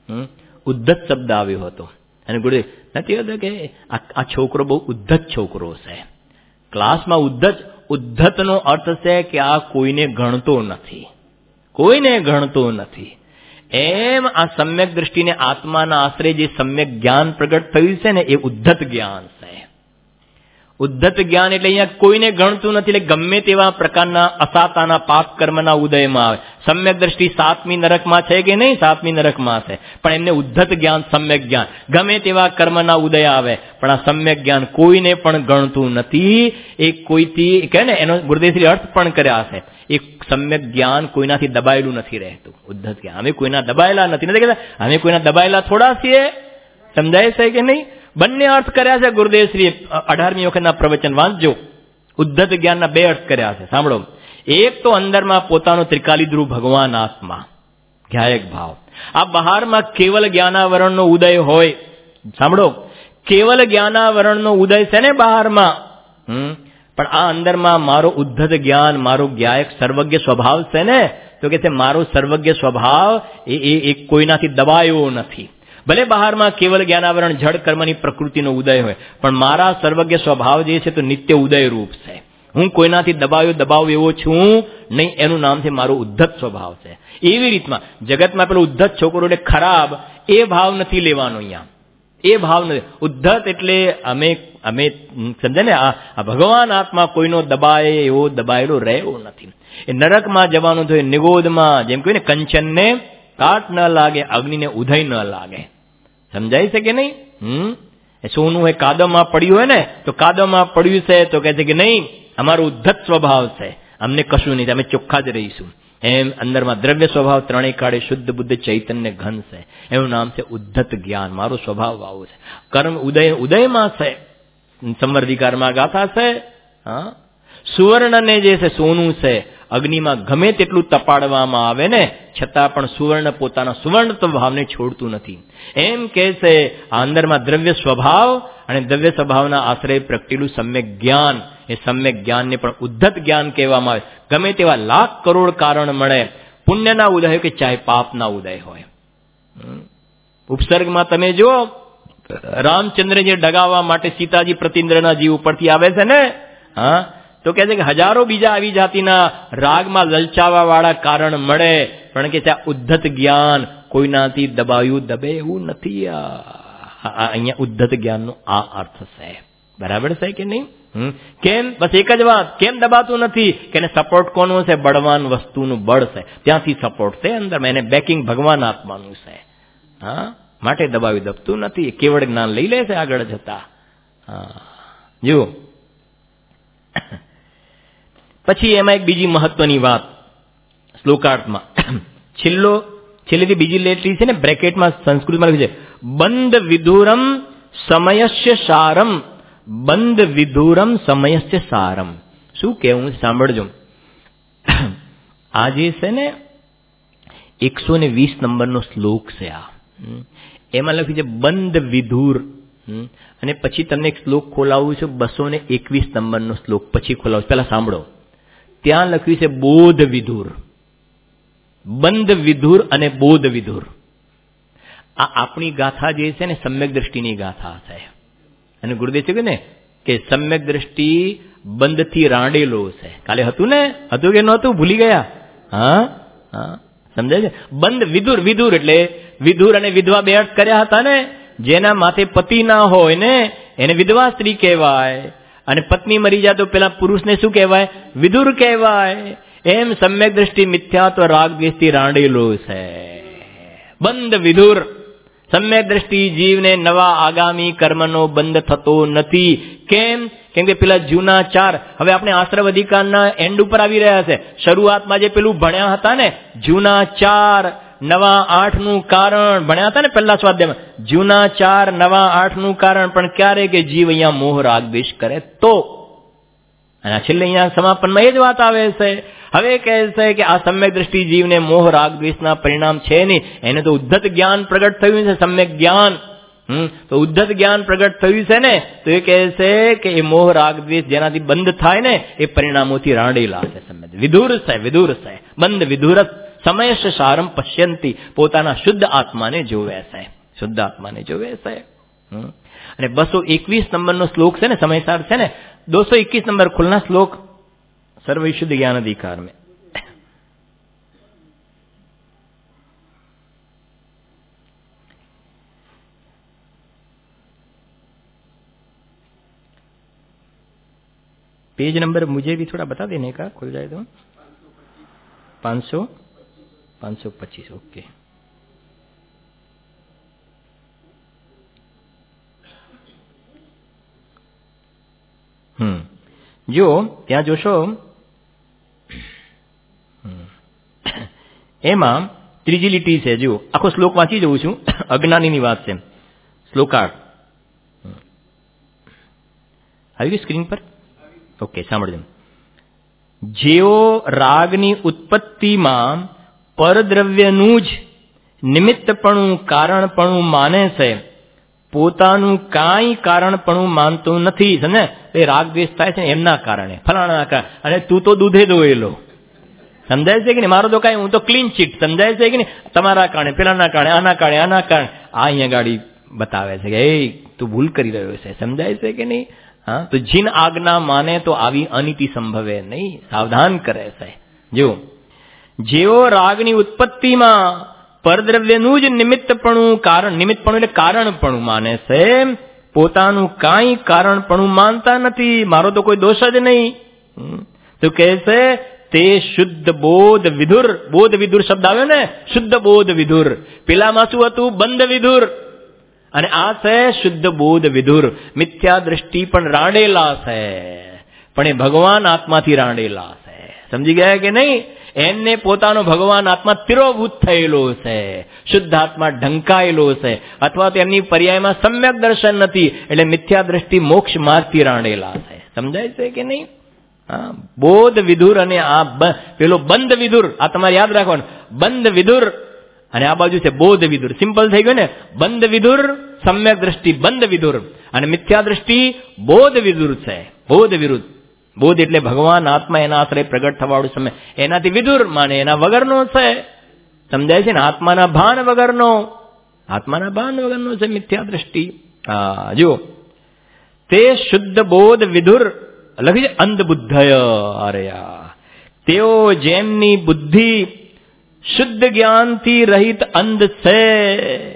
उद्धत शब्द આવ્યો હતો. અને ગુરુદેવ નથી હોતો કે આ છોકરો બહુ ઉદ્ધત છોકરો છે. ક્લાસમાં ઉદ્ધતનો અર્થ છે કે આ કોઈને ગણતો નથી, કોઈને ગણતો નથી. એમ આ સમ્યક દ્રષ્ટિને આત્માના આશ્રય જે સમ્યક જ્ઞાન પ્રગટ થયું છે ને, એ ઉદ્ધત જ્ઞાન છે. ઉદ્ધત જ્ઞાન એટલે અહીંયા કોઈને ગણતું નથી, એટલે ગમે તેવા પ્રકારના અસાતાના પાપ કર્મના ઉદયમાં આવે. સમ્યક દ્રષ્ટિ 7મી નરકમાં છે કે નહીં? 7મી નરકમાં છે, પણ એમને ઉદ્ધત જ્ઞાન, સમ્યક જ્ઞાન, ગમે તેવા કર્મના ઉદય આવે, પણ આ સમ્યક જ્ઞાન કોઈને પણ ગણતું નથી. એ કોઈથી કહે ને, એનો ગુરુદેવશ્રી અર્થ પણ કર્યા છે. એ સમ્યક જ્ઞાન કોઈનાથી દબાયેલું નથી રહેતું. ઉદ્ધત જ્ઞાન અમે કોઈના દબાયેલા નથી કહેતા, અમે કોઈના દબાયેલા થોડા છીએ. સમજાય છે કે નહીં? બંને અર્થ કર્યા છે ગુરુદેવશ્રીએ. 18મી વખતના પ્રવચન વાંચજો. ઉદ્ધત જ્ઞાનના બે અર્થ કર્યા છે, સાંભળો. એક તો અંદરમાં પોતાનો ત્રિકાલીધ્રુવ ભગવાન આત્મા, જ્ઞાયક ભાવ. આ બહારમાં કેવલ જ્ઞાનાવરણનો ઉદય હોય. સાંભળો, કેવલ જ્ઞાનાવરણનો ઉદય છે ને બહારમાં, પણ આ અંદરમાં મારો ઉદ્ધત જ્ઞાન, મારો જ્ઞાયક સર્વજ્ઞ સ્વભાવ છે ને, તો કે છે મારો સર્વજ્ઞ સ્વભાવ એ કોઈનાથી દબાયો નથી. ભલે બહારમાં કેવલ જ્ઞાનાવરણ જડ કર્મની પ્રકૃતિનો ઉદય હોય, પણ મારા સર્વજ્ઞ સ્વભાવ જે છે તો નિત્ય ઉદય રૂપ છે. હું કોઈનાથી દબાવ એવો છું નહીં. એનું નામ છે મારો ઉદ્ધત સ્વભાવ છે. એવી રીતમાં જગતમાં પેલો ઉદ્ધત છોકરો એટલે ખરાબ, એ ભાવ નથી લેવાનો અહીંયા. એ ભાવ નથી. ઉદ્ધત એટલે અમે સમજે ને, આ ભગવાન આત્મા કોઈનો દબાય એવો દબાયેલો રહ્યો નથી. એ નરકમાં જવાનું થયું, નિગોદમાં, જેમ કહ્યું ને, કંચનને કાટ ન લાગે, અગ્નિને ઉધય ન લાગે. સમજાય છે કે નહીં? સોનું હોય કાદવમાં પડ્યું હોય ને, તો કાદવમાં પડ્યું છે તો કહે છે કે નહીં, અમારો ઉદ્ધત સ્વભાવ છે, અમને કશું નહીં, અમે ચોખ્ખા જ રહીશું. એમ અંદરમાં દ્રવ્ય સ્વભાવ ત્રણેય કાળે શુદ્ધ બુદ્ધ ચૈતન્ય ઘન છે. એનું નામ છે ઉદ્ધત જ્ઞાન. મારો સ્વભાવ આવો છે. કર્મ ઉદયમાં છે. સંવર્ધિકારમાં ગાથા છે. સુવર્ણને જે છે સોનું છે, અગ્નિમાં ગમે તેટલું તપાડવામાં આવે ને, છતાં પણ સુવર્ણ પોતાના સુવર્ણત્વ ભાવને છોડતું નથી. એમ કે છે આ અંદરમાં દ્રવ્ય સ્વભાવ અને દ્રવ્ય સ્વભાવના આશ્રય પ્રગટેલું સમ્યક જ્ઞાન, એ સમ્યક જ્ઞાનને પણ ઉદ્ધત જ્ઞાન કહેવામાં આવે. ગમે તેવા લાખ કરોડ કારણ મળે, પુણ્યના ઉદય હોય કે ચાહે પાપના ઉદય હોય. ઉપસર્ગમાં તમે જુઓ, રામચંદ્ર જે ડગાવવા માટે સીતાજી પ્રતિન્દ્રના જીવ ઉપરથી આવે છે ને, તો કહે છે કે હજારો બીજા આવી જાતિના રાગમાં લલચાવા વાળા કારણ મળે, પણ કે ત્યાં ઉદ્ધત જ્ઞાન કોઈનાથી દબાયું દબે એવું નથી. અહીંયા ઉદ્ધત જ્ઞાનનો આ અર્થ છે. બરાબર છે કે નહીં? કેમ? બસ એક જ વાત, કેમ દબાતું નથી? કે એને સપોર્ટ કોનું છે? બળવાન વસ્તુનું બળ છે, ત્યાંથી સપોર્ટ છે અંદર, એને બેકિંગ ભગવાન આત્માનું છે. હા, માટે દબાવી દબતું નથી, કેવળ જ્ઞાન લઈ લે છે આગળ જતા. હા, જુઓ પછી એમાં એક બીજી મહત્વની વાત શ્લોકાર્થમાં છેલ્લેથી બીજી લેટરી છે ને, બ્રેકેટમાં સંસ્કૃતમાં લખ્યું છે, બંધ વિધુરમ સમયસ્ય સારમ. બંધ વિધુરમ સમયસ્ય સારમ. શું કહેવું? સાંભળજો. આ જે છે ને 120 નંબરનો શ્લોક છે, આ એમાં લખ્યું છે બંધ વિધુર. અને પછી તમને એક શ્લોક ખોલાવું છું, 221 નંબરનો શ્લોક પછી ખોલાવું છું, પહેલા સાંભળો. ત્યાં લખ્યું છે બોધ વિધુર. બંધ વિધુર અને બોધ વિધુર. આ આપણી ગાથા જે છે ને સમ્યક દ્રષ્ટિની ગાથા છે. અને ગુરુદેવ છે ને કે સમ્યક દ્રષ્ટિ બંધથી રાંડેલો છે. કાલે હતું ને, હતું કે નહોતું? ભૂલી ગયા? હા હા, સમજાય છે? બંધ વિધુર. વિધુર એટલે વિધુર અને વિધવા બે અર્થ કર્યા હતા ને. જેના માથે પતિ ના હોય ને એને વિધવા સ્ત્રી કહેવાય, અને પત્ની મરી જાય તો પેલા પુરુષને શું કહેવાય? વિધુર કહેવાય. એમ સમ્યક દ્રષ્ટિ મિથ્યાત્વ રાગ દ્વેષથી રાંડેલો છે. બંધ વિધુર. સમ્યક દ્રષ્ટિ જીવને નવા આગામી કર્મનો બંધ થતો નથી. કેમ? કેમ કે પેલા જૂના 4, હવે આપણે આશ્રવ અધિકારના એન્ડ ઉપર આવી રહ્યા છે. શરૂઆતમાં જે પેલું ભણ્યા હતા ને, જૂના 4 નવા 8 નું કારણ ભણ્યા હતા ને પહેલા સ્વાધ્યાયમાં. જૂના 4 નવા 8 નું કારણ પણ ક્યારે? કે જીવ અહીંયા મોહ રાગ દ્વેષ કરે તો. અને છેલ્લે અહીંયા સમાપનમાં એ જ વાત આવે છે. હવે કહે છે કે આ સમ્યક દ્રષ્ટિ જીવને મોહ રાગ દ્વેષના પરિણામ છે નહીં, એને તો ઉદ્ધત જ્ઞાન પ્રગટ થયું છે, સમ્યક જ્ઞાન. તો ઉદ્ધત જ્ઞાન પ્રગટ થયું છે ને, તો એ કહે છે કે એ મોહ રાગ દ્વેષ જેનાથી બંધ થાય ને એ પરિણામોથી રાંડેલા છે. સમ્યક વિધુર છે, વિધુર છે. બંધ વિધુરત સમયસ્ય સારમ પશ્યંતી. પોતાના શુદ્ધ આત્માને જોવે છે, શુદ્ધ આત્માને જોવે છે. અને 221 નંબરનો શ્લોક છે ને, સમયસાર છે ને, 221 नंबर खुलना श्लोक सर्वविशुद्ध ज्ञान अधिकार में. पेज नंबर मुझे भी थोड़ा बता देने का, खुल जाए तो. 525. ओके. જો ત્યાં જોશો એમાં ત્રીજી લીટી છે. જો આખો શ્લોક વાંચી જઉં છું, અજ્ઞાનીની વાત છે. શ્લોકાર્થ આવી ગઈ સ્ક્રીન પર? ઓકે, સાંભળજો. જેઓ રાગની ઉત્પત્તિમાં પરદ્રવ્યનું જ નિમિત્તપણું કારણપણું માને છે, પોતાનું કાંઈ કારણપણું માનતું નથી. સમજે? એ રાગ દ્વેષ થાય છે એમના કારણે, ફલાણા કારણે. અને તું તો દૂધે દોયેલો. સમજાય છે કે નહીં? મારો તો કાંઈ, હું તો ક્લીન ચીટ. સમજાય છે કે નહીં? તમારા કારણે, પેલાના કારણે, આના કારણે, આના કારણે. આ અહીંયા ગાડી બતાવે છે કે એ તું ભૂલ કરી રહ્યો છે. સમજાય છે કે નહીં? હા, તો જીન આજ્ઞા માને તો આવી અનિતિ સંભવે નહીં. સાવધાન કરે છે. જો જેઓ રાગની ઉત્પત્તિમાં પરદ્રવ્યનું જ નિમિત્તપણું, કારણ, નિમિત્તપણું એટલે કારણપણું માને છે, પોતાનું કાંઈ કારણપણું માનતા નથી. મારો તો કોઈ દોષ જ નહીં. તો કહે છે તે શુદ્ધ બોધ વિધુર. બોધ વિધુર શબ્દ આવ્યો ને, શુદ્ધ બોધ વિધુર. પેલામાં શું હતું? બંધ વિધુર. અને આ છે શુદ્ધ બોધ વિધુર. મિથ્યા દ્રષ્ટિ પણ રાંડેલા છે, પણ એ ભગવાન આત્માથી રાંડેલા છે. સમજી ગયા કે નહીં? એમને પોતાનો ભગવાન આત્મા તિરોભૂત થયેલો છે, શુદ્ધ આત્મા ઢંકાયેલો છે, અથવા તો એમની પર્યાયમાં સમ્યક દર્શન નથી, એટલે મિથ્યા દ્રષ્ટિ મોક્ષ માર્ગથી રાંડેલા છે. સમજાય છે કે નહીં? હા, બોધ વિધુર અને આ પેલો બંધ વિધુર. આ તમારે યાદ રાખવાનું. બંધ વિધુર અને આ બાજુ છે બોધ વિધુર. સિમ્પલ થઈ ગયું ને? બંધ વિધુર, સમ્યક દ્રષ્ટિ બંધ વિધુર, અને મિથ્યા દ્રષ્ટિ બોધ વિધુર છે. બોધ વિરુદ્ધ. બોધ એટલે ભગવાન આત્મા એના આશ્રય પ્રગટ થવાળું સમય, એનાથી વિધુર માને એના વગરનો છે. સમજાય છે ને? આત્માના ભાન વગરનો, આત્માના ભાન વગરનો છે મિથ્યા દ્રષ્ટિ. હા, જુઓ તે શુદ્ધ બોધ વિધુર લખી છે અંધ બુદ્ધય. અરે તેઓ જેમની બુદ્ધિ શુદ્ધ જ્ઞાનથી રહિત અંધ છે,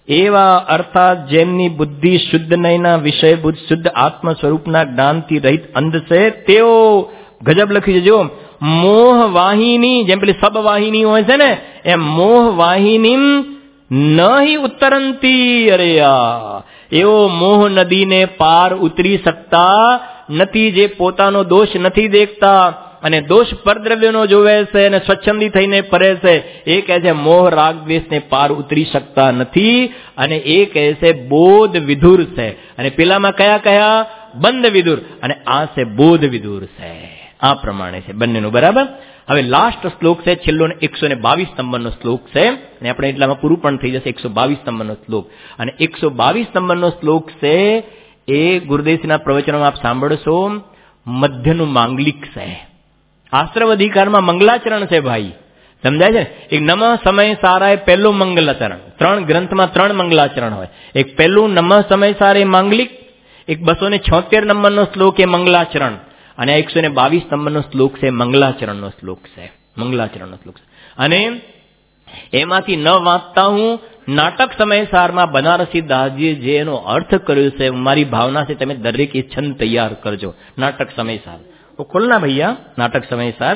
એવા અર્થાત જેમની બુદ્ધિ શુદ્ધ નયના વિષયભૂત શુદ્ધ આત્મ સ્વરૂપના જ્ઞાનથી રહિત અંધ છે, તેઓ ગજબ લખ્યું છે જો, મોહ વાહિની, જેમ પેલી સબ વાહિની હોય છે ને, એમ મોહ વાહિની નહી ઉત્તરંતી. અરે એવો મોહ નદીને પાર ઉતરી શકતા નથી, જે પોતાનો દોષ નથી દેખતા અને દોષ પરદ્રવ્યનો જોવે છે અને સ્વચ્છંદી થઈને ફરે છે, એ કહે છે મોહ રાગ દ્વેષને પાર ઉતરી શકતા નથી. અને એ કહે છે બોધ વિધુર છે. અને પેલામાં કયા બંધ વિધુર, અને આ છે બોધ વિધુર છે. આ પ્રમાણે છે બંનેનું બરાબર. હવે લાસ્ટ શ્લોક છે, છેલ્લો 122 નંબરનો શ્લોક છે, અને આપણે એટલામાં પૂરું પણ થઈ જશે. 122 નંબરનો શ્લોક, અને 122 નંબરનો શ્લોક છે એ ગુરુદેવના પ્રવચનોમાં આપ સાંભળશો, મધ્યનું માંગલિક છે. આશ્રવ અધિકારમાં મંગલાચરણ છે ભાઈ, સમજાય છે. એક નમઃ સમય સારા એ પહેલું મંગલાચરણ, 3 ગ્રંથમાં 3 મંગલાચરણ હોય. એક પહેલું નમઃ સમય સાર એ માંગલિક, એક 276 નંબરનો શ્લોક એ મંગલાચરણ, અને 122 નંબરનો શ્લોક છે મંગલાચરણનો શ્લોક છે. મંગલાચરણનો શ્લોક છે. અને એમાંથી ન વાંચતા હું નાટક સમયસારમાં બનારસી દાસજીએ જે એનો અર્થ કર્યો છે, મારી ભાવના છે તમે દરેક એ છંદ તૈયાર કરજો. નાટક સમયસાર वो खोलना भैया, नाटक समयसार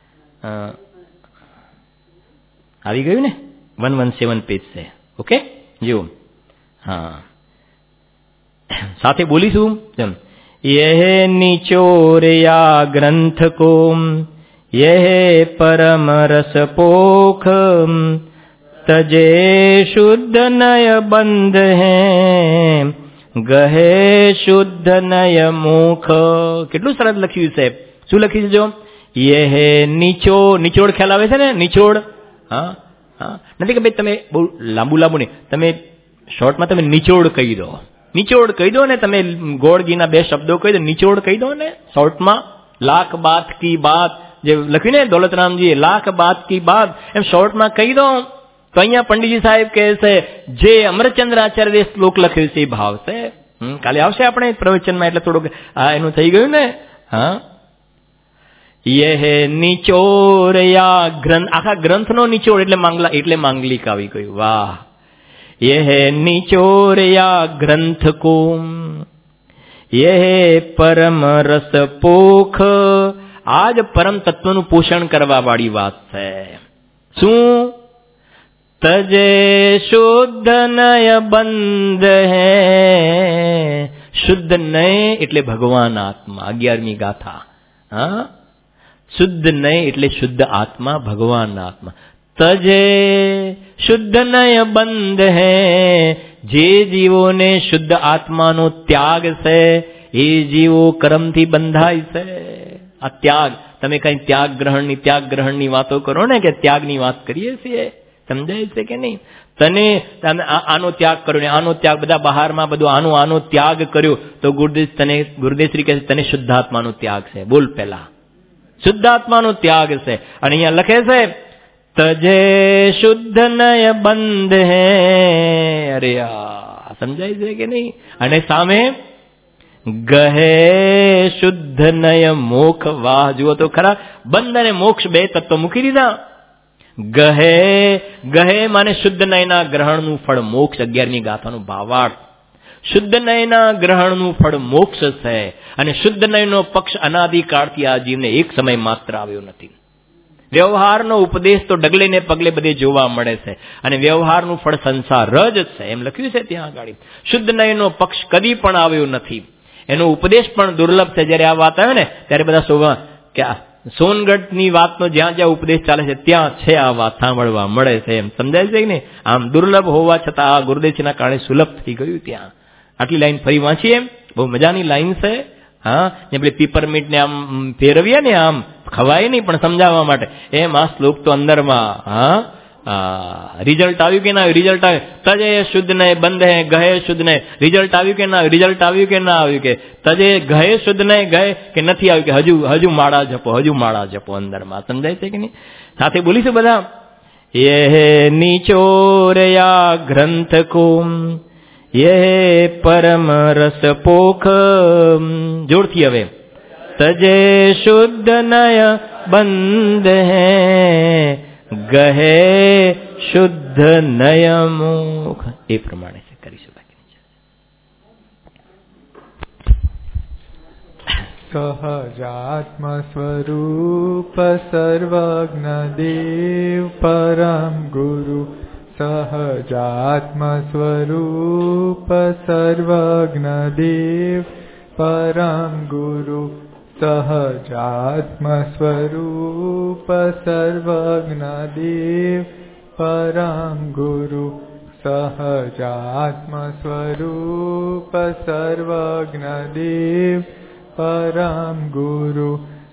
આવી ગયું ને, 117 પેજ છે. ઓકે જો, હા સાથે બોલીશું. यह निचोरया ग्रंथ को यह परम रस पोख तजे शुद्ध नय बंध है गहे शुद्ध नय मुख. કેટલું સરસ લખ્યું છે. શું લખ્યું છે જો, યહ નિચોડ ખ્યાલ આવે છે ને, નિચોડ. હા નથી કે ભાઈ તમે બહુ લાંબુ નહીં, તમે શોર્ટમાં તમે નિચોડ કહી દો. નિચોડ કહી દો ને, તમે ગોળગીના 2 શબ્દો કહી દો, નિચોડ કહી દો ને શોર્ટમાં. લાખ બાત કી બાત જે લખ્યું ને દોલતરામજીએ, લાખ બાત કી બાત, એમ શોર્ટમાં કહી દો. તો અહીંયા પંડિતજી સાહેબ કહે છે જે અમરચંદ્ર આચાર્ય શ્લોક લખ્યો છે એ ભાવ છે. કાલે આવશે આપણે પ્રવચનમાં, એટલે થોડુંક એનું થઈ ગયું ને. હા, યહ નિચોરયા ગ્રંથ, આખા ગ્રંથનો નિચોડ એટલે માંગલિક આવી ગયું. વાહ. यह निचोरया ग्रंथ को यह परम रस पोख. આજ પરમ તત્વનું પોષણ કરવા વાળી વાત છે. શું? તજે શુદ્ધ નય બંધ હૈ. શુદ્ધ નય એટલે ભગવાન આત્મા. 11મી ગાથા. હા, શુદ્ધ નય એટલે શુદ્ધ આત્મા, ભગવાન આત્મા. તજે શુદ્ધ નય બંધ હૈ. જે જીવોને શુદ્ધ આત્માનો ત્યાગ છે એ જીવો કર્મથી બંધાય છે. આ ત્યાગ, તમે કઈ ત્યાગ ગ્રહણની વાતો કરો ને, કે ત્યાગની વાત કરીએ છીએ, સમજાય છે કે નહીં? તમે આનો ત્યાગ કર્યો ને આનો ત્યાગ, બધા બહારમાં બધું આનો ત્યાગ કર્યો, તો ગુરુદેવશ્રી કહે છે તને શુદ્ધાત્માનો ત્યાગ છે. બોલ પેલા, શુદ્ધાત્માનો ત્યાગ છે. અને અહીંયા લખે છે તજે શુદ્ધ નય બંધ હૈ. અરે સમજાય છે કે નહીં? અને સામે ગહે શુદ્ધ નય મોક્ષ. વાહ, જુઓ તો ખરા, બંધ અને મોક્ષ 2 તત્વ મૂકી દીધા. ગહે માને શુદ્ધ નયના ગ્રહણનું ફળ મોક્ષ. 11મી ગાથાનું ભાવાર્થ. શુદ્ધ નયના ગ્રહણનું ફળ મોક્ષ છે. અને શુદ્ધ નયનો પક્ષ અનાદિકાળથી આ જીવને એક સમય માત્ર આવ્યો નથી. વ્યવહારનો ઉપદેશ તો ડગલે ને પગલે બધે જોવા મળે છે, અને વ્યવહારનું ફળ સંસાર જ છે, એમ લખ્યું છે ત્યાં આગળ. શુદ્ધ નયનો પક્ષ કદી પણ આવ્યો નથી. એનો ઉપદેશ પણ દુર્લભ છે. જયારે આ વાત આવે ને ત્યારે બધા કે સોનગઢની વાતનો જ્યાં જ્યાં ઉપદેશ ચાલે છે ત્યાં છે આ વાત સાંભળવા મળે છે, એમ સમજાય છે કે નહીં? આમ દુર્લભ હોવા છતાં આ ગુરુદેવજીના કારણે સુલભ થઈ ગયું. ત્યાં આટલી લાઈન ફરી વાંચીએ, બહુ મજાની લાઈન છે. હા, જે પેલી પીપરમીટ ને આમ ફેરવીએ ને, આમ ખવાય નહીં પણ સમજાવવા માટે, એમ આ શ્લોક તો અંદરમાં. હા, રિઝલ્ટ આવ્યું કે ના આવ્યું? રિઝલ્ટ આવ્યું. તજે શુદ્ધ નય બંધ હે ગહે શુદ્ધ નય. રિઝલ્ટ આવ્યું કે ના આવ્યું? રિઝલ્ટ આવ્યું કે ના આવ્યું? કે તજે ગહે શુદ્ધ નય ગહે કે નથી આવ્યું? કે હજુ માળા જપો અંદરમાં. સમજાય છે કે નહીં? સાથે બોલીશું બધા. યે નિચોરયા ગ્રંથ કો યે પરમ રસ પોખ. જોરથી હવે. તજે શુદ્ધ નય બંધ હૈ ગહે શુદ્ધ નયમુખ એ પ્રમાણે છે કરીશું. સહજાત્મ સ્વરૂપ સર્વજ્ઞ દેવ પરમ ગુરુ સહજાત્મ સ્વરૂપ સર્વજ્ઞ દેવ પરમ ગુરુ સહજાત્મ સ્વરૂપ સર્વજ્ઞ દેવ પરમ ગુરુ સહજાત્મ સ્વરૂપ સર્વજ્ઞ દેવ પરમ ગુરુ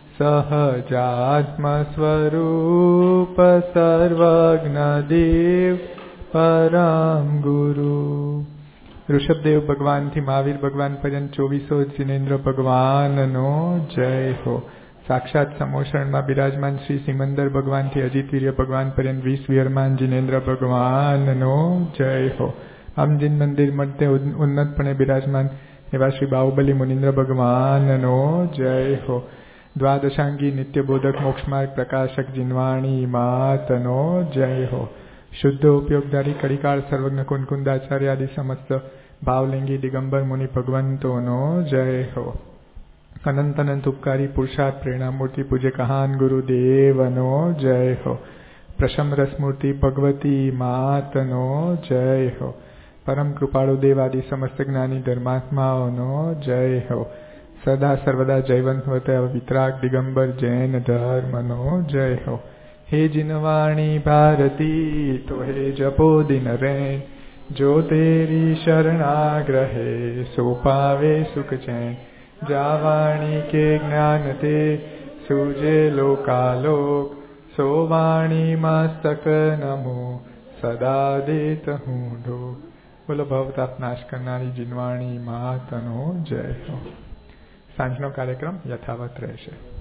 સહજાત્મ સ્વરૂપ સર્વજ્ઞ દેવ પરમ ગુરુ. ઋષભદેવ ભગવાનથી મહાવીર ભગવાન પર્યંત 2400 જિનેન્દ્ર ભગવાનનો જય હો. સાક્ષાત સમોષણમાં બિરાજમાન શ્રી સિમંદર ભગવાનથી અજીતવીર્ય ભગવાન પર્યંત 20 વિયરમાન જિનેન્દ્ર ભગવાનનો જય હો. આમજીન મંદિર મધ્ય ઉન્નતપણે બિરાજમાન એવા શ્રી બાહુબલી મુનિન્દ્ર ભગવાનનો જય હો. દ્વાદશાંગી નિત્યબોધક મોક્ષમાર્ગ પ્રકાશક જીનવાણી માતનો જય હો. શુદ્ધ ઉપયોગધારી કડીકાળ સર્વજ્ઞ કુનકુંદાચાર્ય આદિ સમસ્ત ભાવલિંગી દિગંબર મુનિ ભગવંતોનો જય હો. અનંત અનંત ઉપકારી પુરુષાર્થ પ્રેરણામૂર્તિ પૂજ્ય કહાન ગુરુદેવનો જય હો. પ્રશમ રસમૂર્તિ ભગવતી માતનો જય હો. પરમ કૃપાળુ દેવાદી સમસ્ત જ્ઞાની ધર્માત્માઓનો જય હો. સદા સર્વદા જયવંત વિતરાગ દિગંબર જૈન ધર્મનો જય હો. હે જીનવાણી ભારતી તો હે જપો દિન રેન જો તેરી શરણાગ્રહે સો પાવે સુખ ચૈન જાવાણી કે જ્ઞાન તે સુજે લોકાલોક સો વાણી મસ્તક નમો સદા દેત હું ઢોક. બોલો ભવતાપ નાશ કરનારી જીનવાણી માતનો જય હો. સાંજનો કાર્યક્રમ યથાવત રહેશે.